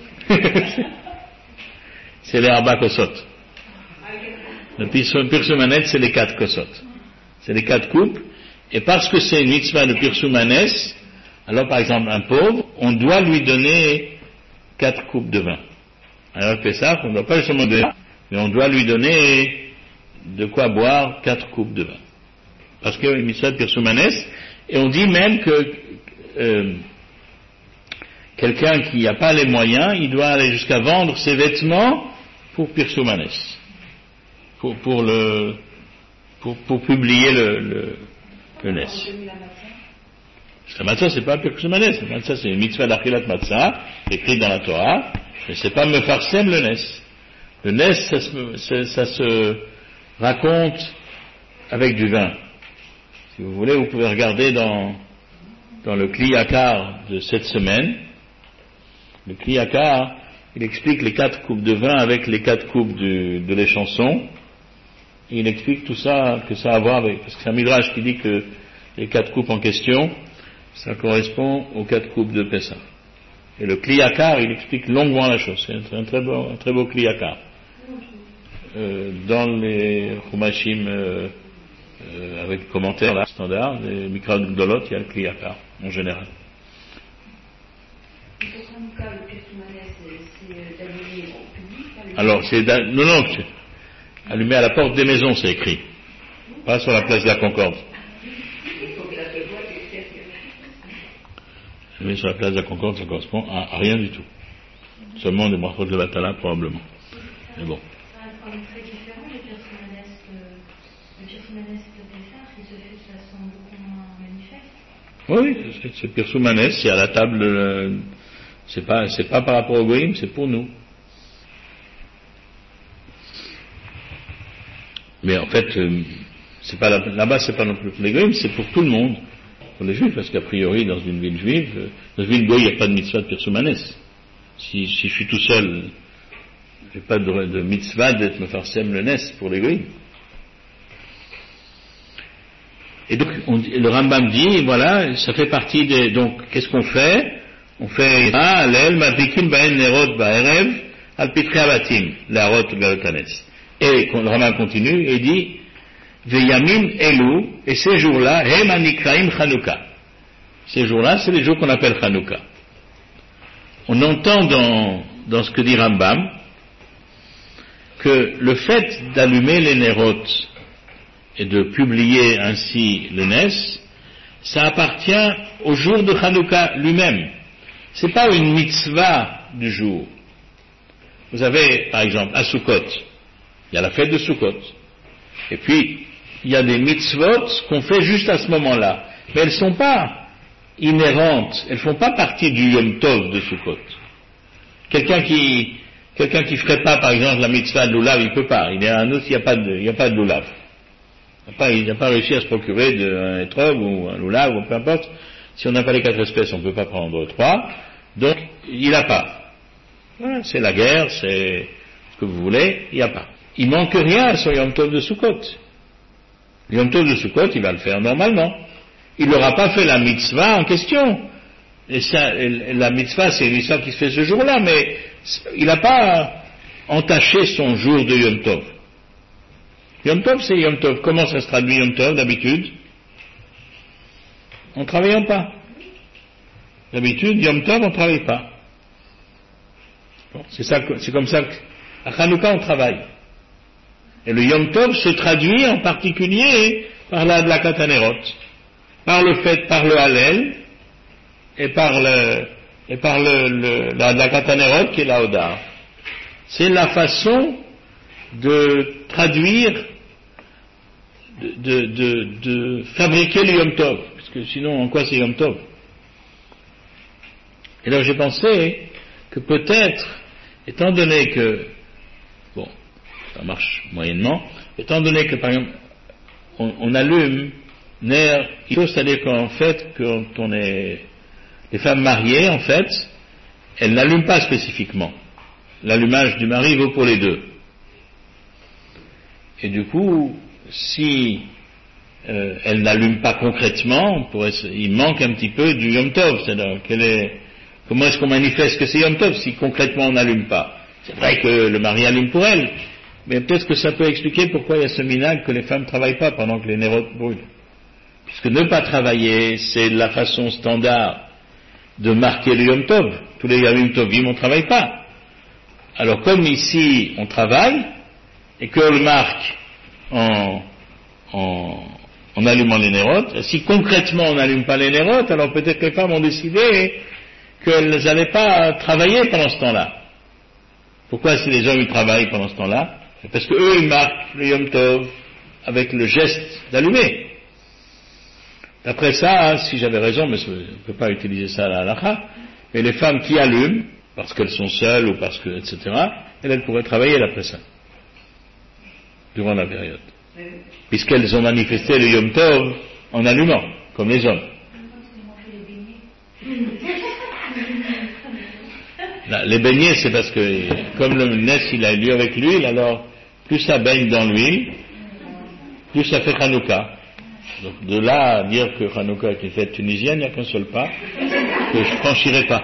Speaker 1: C'est les Arba Kosot. Le Pirsoumanes, c'est les 4 Kosot. C'est les 4 coupes. Et parce que c'est une mitzvah de Pirsoumanes, alors par exemple un pauvre, on doit lui donner 4 coupes de vin. Alors Pessah, on ne doit pas seulement donner, mais on doit lui donner de quoi boire 4 coupes de vin. Parce que mitzvah de Pirsoumanes, et on dit même que quelqu'un qui n'a pas les moyens, il doit aller jusqu'à vendre ses vêtements pour Pirsoumanes, pour publier le NES. La matzah, c'est pas Pirsoumanes, la matzah, c'est une mitzvah d'achilat matzah, écrite dans la Torah, mais c'est pas mefarsem le NES. Le NES, ça se raconte avec du vin. Si vous voulez, vous pouvez regarder dans le Kli Yakar de cette semaine. Le Kli Yakar, il explique les 4 coupes de vin avec les 4 coupes de les chansons. Et il explique tout ça, que ça a à voir avec, parce que c'est un midrash qui dit que les 4 coupes en question, ça correspond aux 4 coupes de Pessah. Et le Kli Yakar, il explique longuement la chose. C'est un très beau Kli Yakar. Dans les Chumashim, avec commentaires là, standard, les Mikra Gdolot, il y a le Kli Yakar, en général. Alors, c'est allumé à la porte des maisons, c'est écrit. Pas sur la place de la Concorde. Mais sur la place de la Concorde, ça correspond à rien du tout. Seulement des brachot de Vatala, probablement. Mais bon.
Speaker 2: C'est très différent le Pirsoumanes de Pessah, qui se fait de façon beaucoup moins manifeste.
Speaker 1: Oui, c'est Pirsoumanes, c'est à la table, c'est pas par rapport au Goïm, c'est pour nous. Mais en fait, c'est pas là-bas, c'est pas non plus pour les Goïm, c'est pour tout le monde. Pour les Juifs, parce qu'a priori, dans une ville juive, dans une ville Goï, il n'y a pas de mitzvah de Pirsoumanes. Si je suis tout seul, j'ai pas de mitzvah d'être mefarsem le nes pour les Goïm. Et donc, le Rambam dit, voilà, ça fait partie des, donc, qu'est-ce qu'on fait? On fait, Alel, Madrikin, Baen, Nerot, Baerev, Alpitre Abatim, Larot, Garotanes. Et le Rambam continue et dit, Veyamin Elou, et ces jours-là, Hem Anikraim Chanukah. Ces jours-là, c'est les jours qu'on appelle Chanukah. On entend dans ce que dit Rambam, que le fait d'allumer les Nerot et de publier ainsi le Nes, ça appartient au jour de Chanukah lui-même. C'est pas une mitzvah du jour. Vous avez, par exemple, à Sukkot, il y a la fête de Sukkot. Et puis, il y a des mitzvot qu'on fait juste à ce moment-là. Mais elles ne sont pas inhérentes, elles ne font pas partie du Yom Tov de Sukkot. Quelqu'un qui ferait pas, par exemple, la mitzvah de Lulav, il peut pas. Il y a un autre, il n'y a pas de Lulav. Il n'a pas réussi à se procurer un étrog ou un Lulav ou peu importe. Si on n'a pas les 4 espèces, on ne peut pas prendre 3. Donc, il n'a pas. Voilà, c'est la guerre, c'est ce que vous voulez, il n'y a pas. Il manque rien à son Yom Tov de Sukkot. Le Yom Tov de Sukkot, il va le faire normalement. Il n'aura pas fait la mitzvah en question. Et ça, la mitzvah, c'est une mitzvah qui se fait ce jour-là, mais il n'a pas entaché son jour de Yom Tov. Yom Tov, c'est Yom Tov. Comment ça se traduit Yom Tov d'habitude? En ne travaillant pas. D'habitude, Yom Tov, on ne travaille pas. Bon, c'est comme ça qu'à Chanukah, on travaille. Et le Yom Tov se traduit en particulier par la Katanérot, par le Hallel, et par la Katanérot qui est la Hodar. C'est la façon de traduire, de fabriquer le Yom Tov, parce que sinon, en quoi c'est Yom Tov? Et là, j'ai pensé que peut-être, étant donné que, bon, ça marche moyennement, étant donné que, par exemple, on allume Ner, c'est-à-dire qu'en fait, quand on est, les femmes mariées, en fait, elles n'allument pas spécifiquement. L'allumage du mari vaut pour les deux. Et du coup, si elles n'allument pas concrètement, il manque un petit peu du Yom Tov. C'est-à-dire, comment est-ce qu'on manifeste que c'est Yom Tov si concrètement on n'allume pas? C'est vrai que le mari allume pour elle, mais peut-être que ça peut expliquer pourquoi il y a ce minhag que les femmes ne travaillent pas pendant que les nérotes brûlent. Puisque ne pas travailler, c'est la façon standard de marquer le Yom Tov. Tous les Yom Tovim, on ne travaille pas. Alors comme ici, on travaille, et qu'on le marque en allumant les nérotes. Si concrètement on n'allume pas les nérotes, alors peut-être que les femmes ont décidé qu'elles n'allaient pas travailler pendant ce temps-là. Pourquoi si les hommes ils travaillent pendant ce temps-là? Parce que eux ils marquent le Yom Tov avec le geste d'allumer. D'après ça, si j'avais raison, mais on ne peut pas utiliser ça à la halakha, mais les femmes qui allument, parce qu'elles sont seules ou parce que, etc., elles pourraient travailler d'après ça, durant la période. Puisqu'elles ont manifesté le Yom Tov en allumant, comme les hommes. Là, les beignets, c'est parce que, comme le Ness, il a eu lieu avec l'huile, alors, plus ça baigne dans l'huile, plus ça fait Hanouka. Donc, de là à dire que Hanouka est une fête tunisienne, il n'y a qu'un seul pas, que je franchirai pas.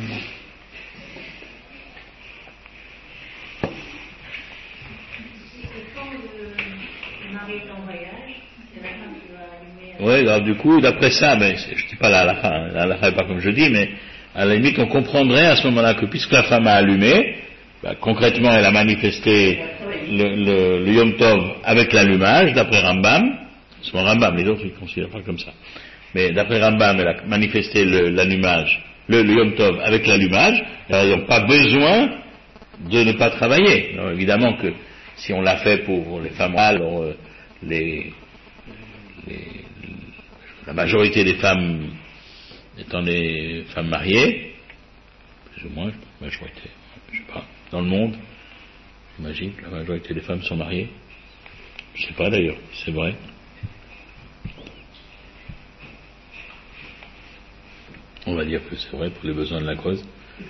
Speaker 1: Oui, alors du coup, d'après ça, ben, je dis pas la halakha n'est pas comme je dis, mais à la limite, on comprendrait à ce moment-là que puisque la femme a allumé, ben, concrètement, elle a manifesté le Yom Tov avec l'allumage, d'après Rambam. C'est mon Rambam, les autres ils ne considèrent pas comme ça. Mais d'après Rambam, elle a manifesté l'allumage, le Yom Tov avec l'allumage, alors ils n'ont pas besoin de ne pas travailler. Alors, évidemment que si on l'a fait pour les femmes, alors la majorité des femmes étant des femmes mariées, plus ou moins, la majorité, je sais pas, dans le monde, j'imagine que la majorité des femmes sont mariées. Je sais pas d'ailleurs, c'est vrai. On va dire que c'est vrai pour les besoins de la cause.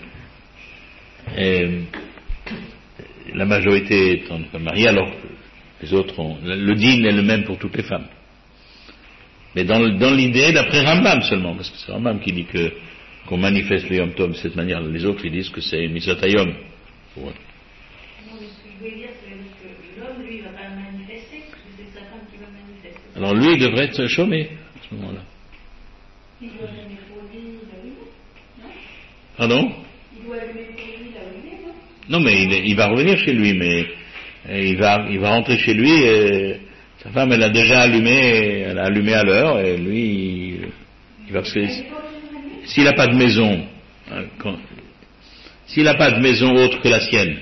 Speaker 1: Et la majorité étant des femmes mariées, alors les autres ont... Le din est le même pour toutes les femmes. Mais dans l'idée, d'après Rambam seulement, parce que c'est Rambam qui dit qu'on manifeste le Yom Tov de cette manière, les autres ils disent que c'est une Mitzvot Hayom. Pour eux.
Speaker 2: Non, mais ce que je voulais dire, c'est que l'homme, lui, il ne va pas manifester, parce que c'est sa femme qui va manifester.
Speaker 1: Alors lui, il devrait être chômé à ce moment-là.
Speaker 2: Il doit allumer pour lui, l'allumer, non?
Speaker 1: Pardon?
Speaker 2: Il doit allumer pour lui, l'allumer, non?
Speaker 1: Non, mais il va revenir chez lui, mais il va rentrer chez lui et sa femme, elle a déjà allumé, elle a allumé à l'heure, et lui, il va... S'il n'a pas de maison, s'il n'a pas de maison autre que la sienne,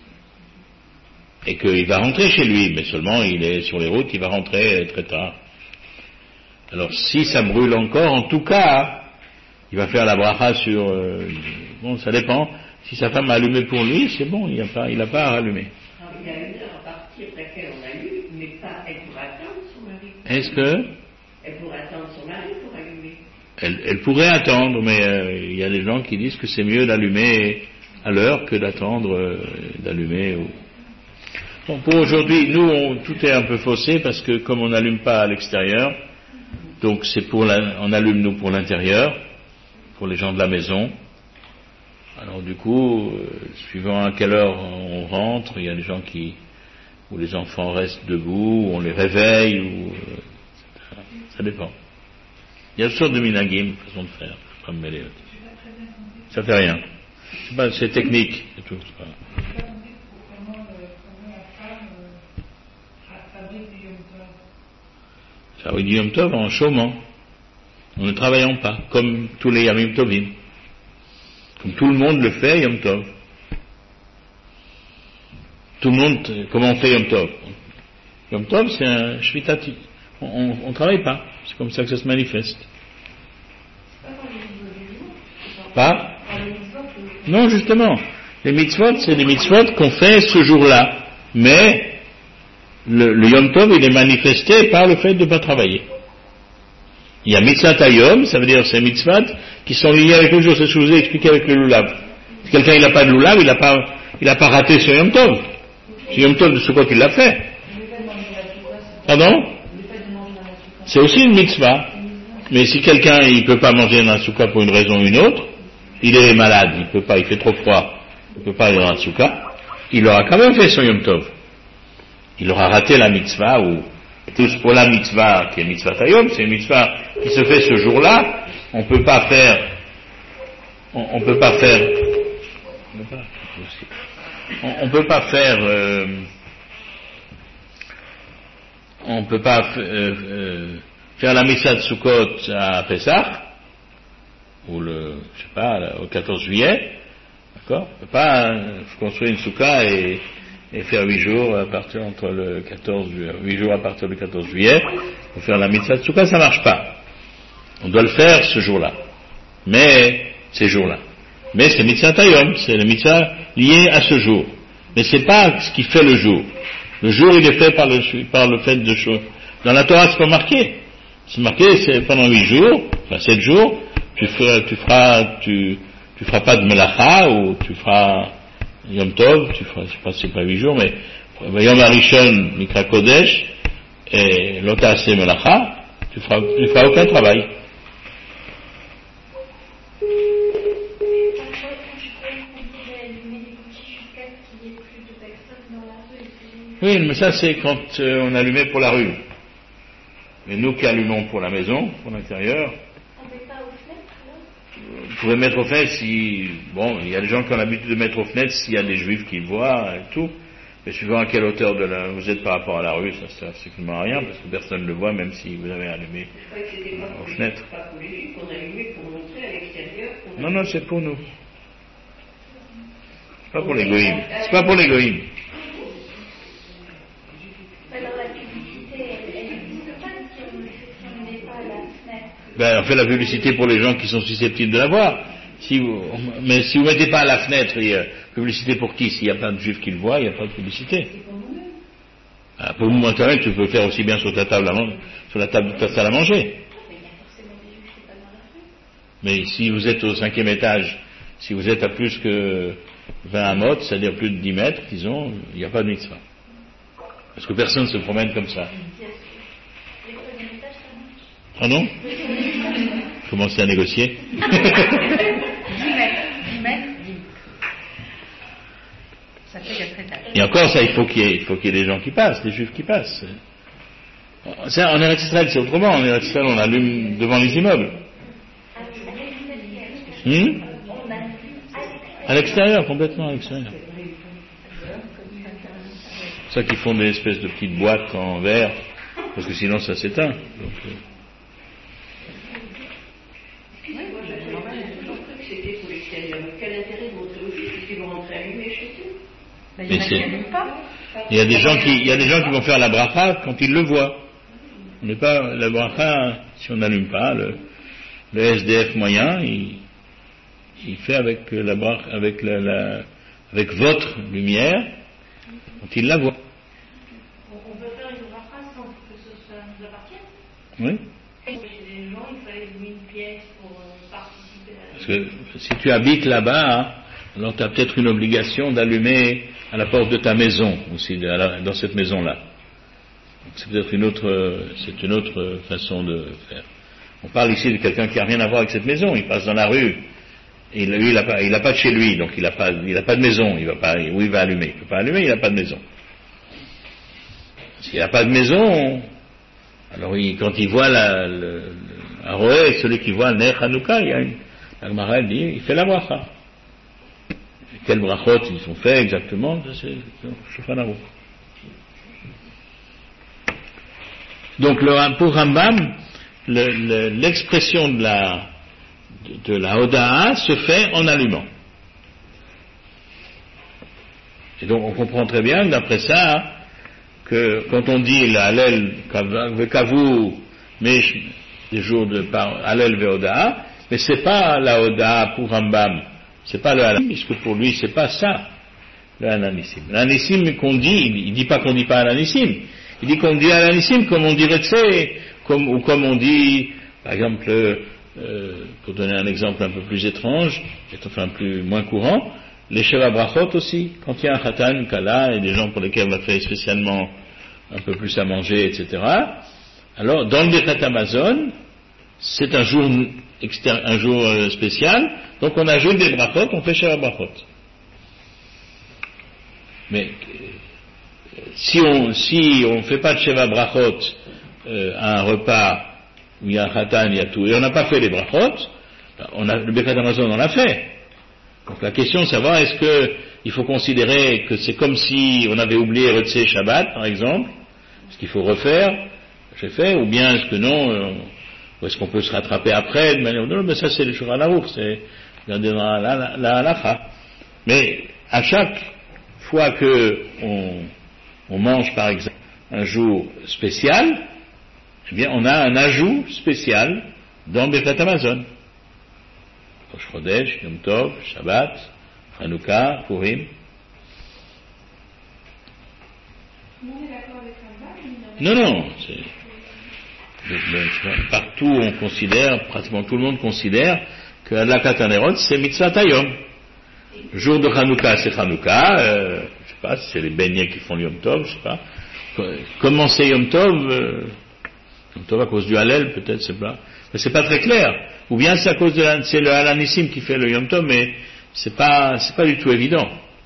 Speaker 1: et qu'il va rentrer chez lui, mais seulement il est sur les routes, il va rentrer très tard. Alors si ça brûle encore, en tout cas, il va faire la bracha sur... bon, ça dépend. Si sa femme a allumé pour lui, c'est bon, il n'a pas à allumer.
Speaker 4: Alors, il y a une heure à partir de laquelle on allume, mais pas, elle pourrait attendre son mari.
Speaker 1: Est-ce que...
Speaker 4: Elle pourrait attendre son mari pour allumer.
Speaker 1: Elle pourrait attendre, mais il y a des gens qui disent que c'est mieux d'allumer à l'heure que d'attendre d'allumer. Bon, pour aujourd'hui, nous, tout est un peu faussé parce que comme on n'allume pas à l'extérieur, donc c'est on allume nous pour l'intérieur, pour les gens de la maison. Alors du coup, suivant à quelle heure on rentre, il y a des gens où les enfants restent debout, où on les réveille, ça dépend. Il y a toutes sortes de minagim, façon de faire, pas me mêler. Ça fait rien. C'est technique, c'est tout. C'est pas...
Speaker 3: Comment la femme fabrique du Yom Tov?
Speaker 1: Fabrique du Yom Tov en chômant, en ne travaillant pas, comme tous les Yamim Tovim. Comme tout le monde le fait, Yom Tov. Tout le monde, comment on fait Yom Tov? Yom Tov, c'est un shvitati. On ne travaille pas. C'est comme ça que ça se manifeste. Pas? Non, justement. Les mitzvot, c'est des mitzvot qu'on fait ce jour-là. Mais, le Yom Tov, il est manifesté par le fait de ne pas travailler. Il y a mitzvot Hayom, ça veut dire c'est mitzvot qui sont liés avec le jour. C'est ce que je vous ai expliqué avec le Lulav. Si quelqu'un n'a pas de Lulav, il n'a pas raté ce Yom Tov. Ce Yom Tov de ce quoi qu'il l'a fait. Pardon? C'est aussi une mitzvah. Mais si quelqu'un il peut pas manger dans la souka pour une raison ou une autre, il est malade, il peut pas, il fait trop froid, il peut pas aller dans la souka, il aura quand même fait son Yom Tov. Il aura raté la mitzvah ou tous pour la mitzvah qui est mitzvah Hayom, c'est une mitzvah qui se fait ce jour-là. On peut pas faire on ne peut pas faire la Missa de Sukkot à Pessah, ou au 14 juillet, d'accord? On ne peut pas construire une soukha et faire 8 jours à partir du 14 juillet, pour faire la Mitzvah de Soukha, ça marche pas. On doit le faire ce jour-là. Ces jours-là. Mais c'est Mitzvah Tayom, c'est le Mitzvah lié à ce jour. Mais c'est pas ce qui fait le jour. Le jour, il est fait par le fait de choses. Dans la Torah, c'est pas marqué. C'est marqué, c'est pendant 8 jours, 7 jours, tu feras pas de melacha, ou tu feras Yom Tov, je sais pas si c'est pas 8 jours, mais Yom Harishon, Mikra Kodesh, et Lotase Melacha, tu feras aucun travail. Oui, mais ça c'est quand on allumait pour la rue. Mais nous qui allumons pour la maison, pour l'intérieur, vous pouvez mettre aux fenêtres il y a des gens qui ont l'habitude de mettre aux fenêtres s'il y a des juifs qui le voient et tout, mais suivant à quelle hauteur vous êtes par rapport à la rue, ça sert strictement à rien, parce que personne ne le voit, même si vous avez allumé aux fenêtres. Non, c'est pour nous. C'est pas pour les goïms. C'est pas pour les goïms. On fait la publicité pour les gens qui sont susceptibles de la voir. Mais si vous mettez pas à la fenêtre, il y a publicité pour qui? S'il y a plein de juifs qui le voient, il n'y a pas de publicité. Pour le moment, tu peux le faire aussi bien sur la table de ta salle à manger. Mais si vous êtes au 5e étage, si vous êtes à plus que 20 amot, c'est-à-dire plus de 10 mètres, disons, il n'y a pas de mitzvah. Parce que personne ne se promène comme ça. Ah non? Commencez à négocier.
Speaker 2: 10 mètres. Ça fait 4 étages.
Speaker 1: Et encore ça, il faut qu'il y ait des gens qui passent, des juifs qui passent. En Eretz Israël, c'est autrement. En Eretz Israël, on allume devant les immeubles. À l'extérieur, complètement à l'extérieur. C'est ça qu'ils font des espèces de petites boîtes en verre, parce que sinon ça s'éteint. Donc,
Speaker 4: c'était pour l'extérieur. Quel intérêt de montrer aux juifs puisqu'ils vont rentrer allumés chez eux?
Speaker 1: Il y a des gens qui vont faire la bracha quand ils le voient. Mais pas la bracha, si on n'allume pas, le SDF moyen, il fait avec la bracha, avec votre lumière, quand il la voit.
Speaker 2: On peut faire une bracha sans que ça nous appartienne?
Speaker 1: Oui.
Speaker 2: Chez les gens, il fallait louer une pièce pour participer à la...
Speaker 1: Parce que si tu habites là-bas, alors tu as peut-être une obligation d'allumer à la porte de ta maison aussi, dans cette maison-là. Donc c'est peut-être une autre façon de faire. On parle ici de quelqu'un qui n'a rien à voir avec cette maison. Il passe dans la rue. Et lui, il n'a pas de chez lui, donc il n'a pas de maison. Où il va allumer? Il ne peut pas allumer, il n'a pas de maison. S'il n'a pas de maison, alors quand il voit un roé, celui qui voit le Ner Hanouka, la Gemara dit, il fait la bracha. Quelles brachot ils sont faits exactement? C'est Shulchan Aruch. Donc pour Rambam, l'expression de la Hoda'a se fait en allumant. Et donc on comprend très bien d'après ça que quand on dit l'Halel Kavu Mesh des jours de Halel Ve'Hoda'a, mais c'est pas la Hoda'a pour Rambam, c'est pas le Halal, puisque pour lui c'est pas ça le Hananissim. L'Hananissim qu'on dit, il dit pas qu'on dit pas Hananissim, il dit qu'on dit Hananissim comme on dirait comme on dit, par exemple, pour donner un exemple un peu plus étrange, moins courant, les Sheva Brachot aussi, quand il y a un Khatan, une Kala, et des gens pour lesquels on a fait spécialement un peu plus à manger, etc. Alors, dans le Birkat Hamazon, c'est un jour spécial, donc on ajoute des Brachot, on fait Sheva Brachot. Mais, si on fait pas de Sheva Brachot à un repas où il y a un Khatan, il y a tout, et on n'a pas fait les Brachot, le Birkat Hamazon on l'a fait. Donc la question de savoir est-ce que il faut considérer que c'est comme si on avait oublié Retzé Shabbat, par exemple, Est-ce qu'il faut refaire? J'ai fait, ou bien est-ce que non, ou est-ce qu'on peut se rattraper après de manière... Non, mais ça c'est le Shulchan Aruch, c'est dans la halacha. Mais à chaque fois que on mange par exemple un jour spécial, eh bien on a un ajout spécial dans Birkat Hamazon. Rosh Chodesh, Yom Tov, Shabbat, Hanouka, Purim.
Speaker 3: On est d'accord avec Rambam?
Speaker 1: Non, partout on considère, pratiquement tout le monde considère que Adlakat Hanerot c'est Mitzvah Hayom. Le jour de Hanouka c'est Hanouka, je sais pas si c'est les beignets qui font le Yom Tov, je sais pas. Comment c'est Yom Tov? Yom Tov à cause du Hallel peut-être, c'est pas. Mais c'est pas très clair. Ou bien c'est à cause c'est le Halanissim qui fait le Yom Tov, mais c'est pas du tout évident.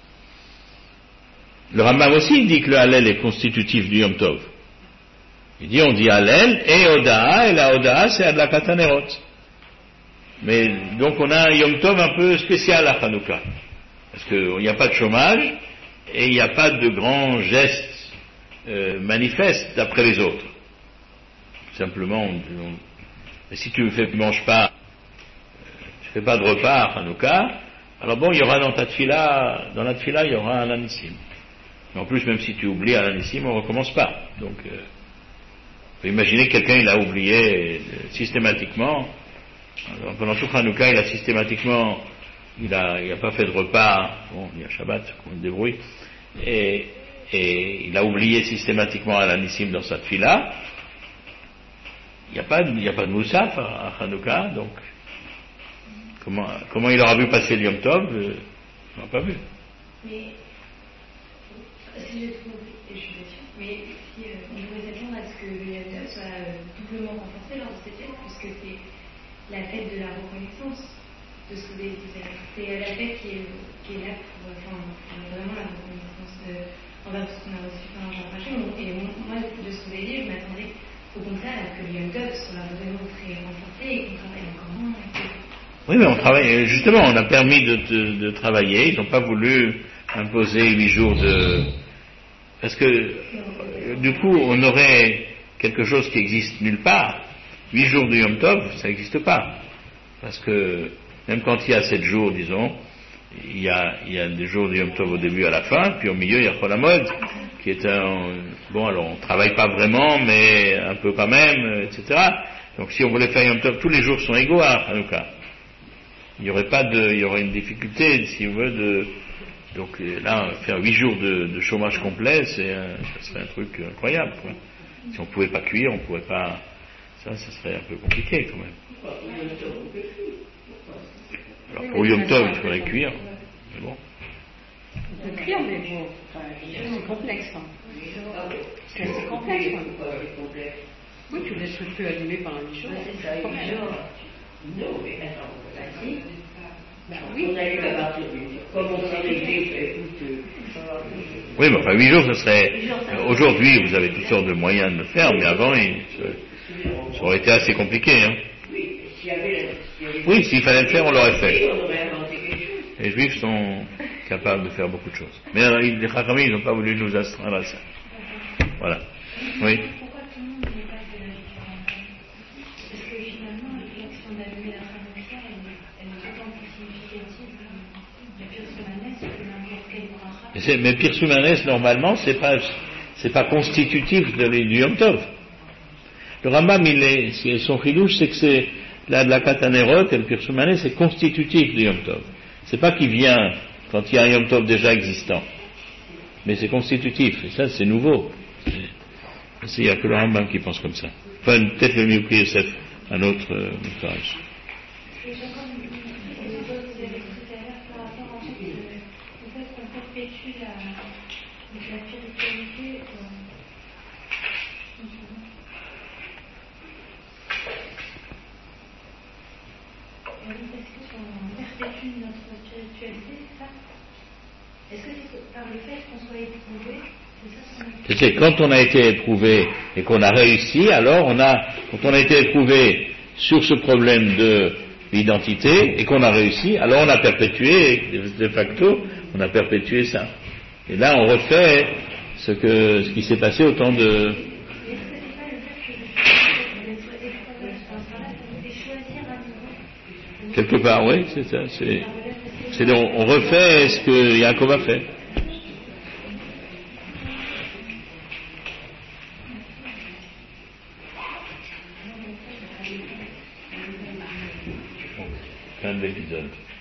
Speaker 1: Le Rambam aussi dit que le Hallel est constitutif du Yom Tov. Il dit, on dit Hallel et Oda'a, et la Oda'a c'est Adlakat Hanerot. Mais, donc on a un Yom Tov un peu spécial à Hanouka. Parce qu'il n'y a pas de chômage, et il n'y a pas de grands gestes manifestes d'après les autres. Simplement, mais si tu manges pas, tu fais pas de repas à Hanouka, alors bon, il y aura dans la tfila, il y aura un anissim. Mais en plus, même si tu oublies un anissim, on recommence pas. Donc, on peut imaginer que quelqu'un, il a oublié systématiquement, alors, pendant tout Hanouka, il a systématiquement, il a pas fait de repas, bon, il y a Shabbat, qu'on se débrouille, et il a oublié systématiquement un anissim dans sa tfila. Il n'y a pas de moussaf à Hanouka, donc comment il aura vu passer le Yom Tov, on n'a pas vu.
Speaker 2: Mais si j'ai tout compris, et je suis pas sûre, mais si on devrait s'attendre à ce que le Yom Tov soit doublement renforcé lors de cette fête, puisque c'est la fête de la reconnaissance de ce que vous avez dit. C'est la fête qui est là pour vraiment la reconnaissance envers tout ce qu'on a reçu pendant Jean Rachel. Et moi, de ce que vous avez dit, je m'attendais au contraire à ce que le Yom Tov soit vraiment très renforcé et qu'on travaille encore moins.
Speaker 1: Oui, mais on travaille, justement, on a permis de travailler, ils n'ont pas voulu imposer 8 jours parce que, du coup, on aurait quelque chose qui existe nulle part. 8 jours de Yom Tov, ça n'existe pas. Parce que, même quand il y a 7 jours, disons, il y a des jours de Yom Tov au début et à la fin, puis au milieu, il y a Chol HaMoed, qui est bon, alors on travaille pas vraiment, mais un peu quand même, etc. Donc si on voulait faire Yom Tov, tous les jours sont égaux à Hanouka. Il y aurait une difficulté, si on veut, donc là, faire 8 jours de chômage complet, ça serait un truc incroyable, quoi. Si on pouvait pas cuire, on pouvait pas, ça serait un peu compliqué, quand même. Alors pour Yom Tov, il faudrait cuire, mais bon.
Speaker 6: On peut cuire, mais bon, c'est complexe, hein. C'est assez complexe, quoi. Oui, tu laisses le feu allumé pendant 8 jours.
Speaker 4: Non, mais attends, vas-y.
Speaker 6: Oui.
Speaker 4: On arrive à partir comme on s'est réglé, écoute.
Speaker 1: Oui, mais enfin 8 jours, ce serait. Aujourd'hui, vous avez toutes sortes de moyens de le faire, mais avant, ça aurait été assez compliqué, hein. Oui, s'il fallait le faire, on l'aurait fait. Les Juifs sont capables de faire beaucoup de choses. Mais alors, les Chachamim, ils n'ont pas voulu nous astreindre à ça. Voilà. Oui.
Speaker 2: Pourquoi tout le monde n'est pas de la différence? Parce que finalement, l'action d'allumer la Hanouka, elle est d'autant plus significative que la Pir Soumanès que n'importe quel bracha.
Speaker 1: Mais Pir Soumanès, normalement, c'est pas constitutif du Yom Tov. Le Rambam, son chidouche, c'est que c'est la Katanerot et le Pir Soumanès, c'est constitutif du Yom Tov. C'est pas qu'il vient quand il y a un Yom Tov déjà existant. Mais c'est constitutif. Et ça, c'est nouveau. Il n'y a que le Rambam qui pense comme ça. Enfin, peut-être le mieux que Yosef, un autre message.
Speaker 2: Et j'entends les autres, vous avez dit tout à l'heure, par rapport ensuite au fait qu'on perpétue la spiritualité. Est-ce qu'on perpétue notre spiritualité, c'est ça? Est-ce que c'est par le fait qu'on soit éprouvé?
Speaker 1: C'est quand on a été éprouvé et qu'on a réussi, alors quand on a été éprouvé sur ce problème de l'identité et qu'on a réussi, alors on a perpétué, de facto, on a perpétué ça. Et là, on refait ce qui s'est passé au temps de Quelque part, oui, c'est ça. On refait ce que Yaakov a fait. Fin de l'épisode.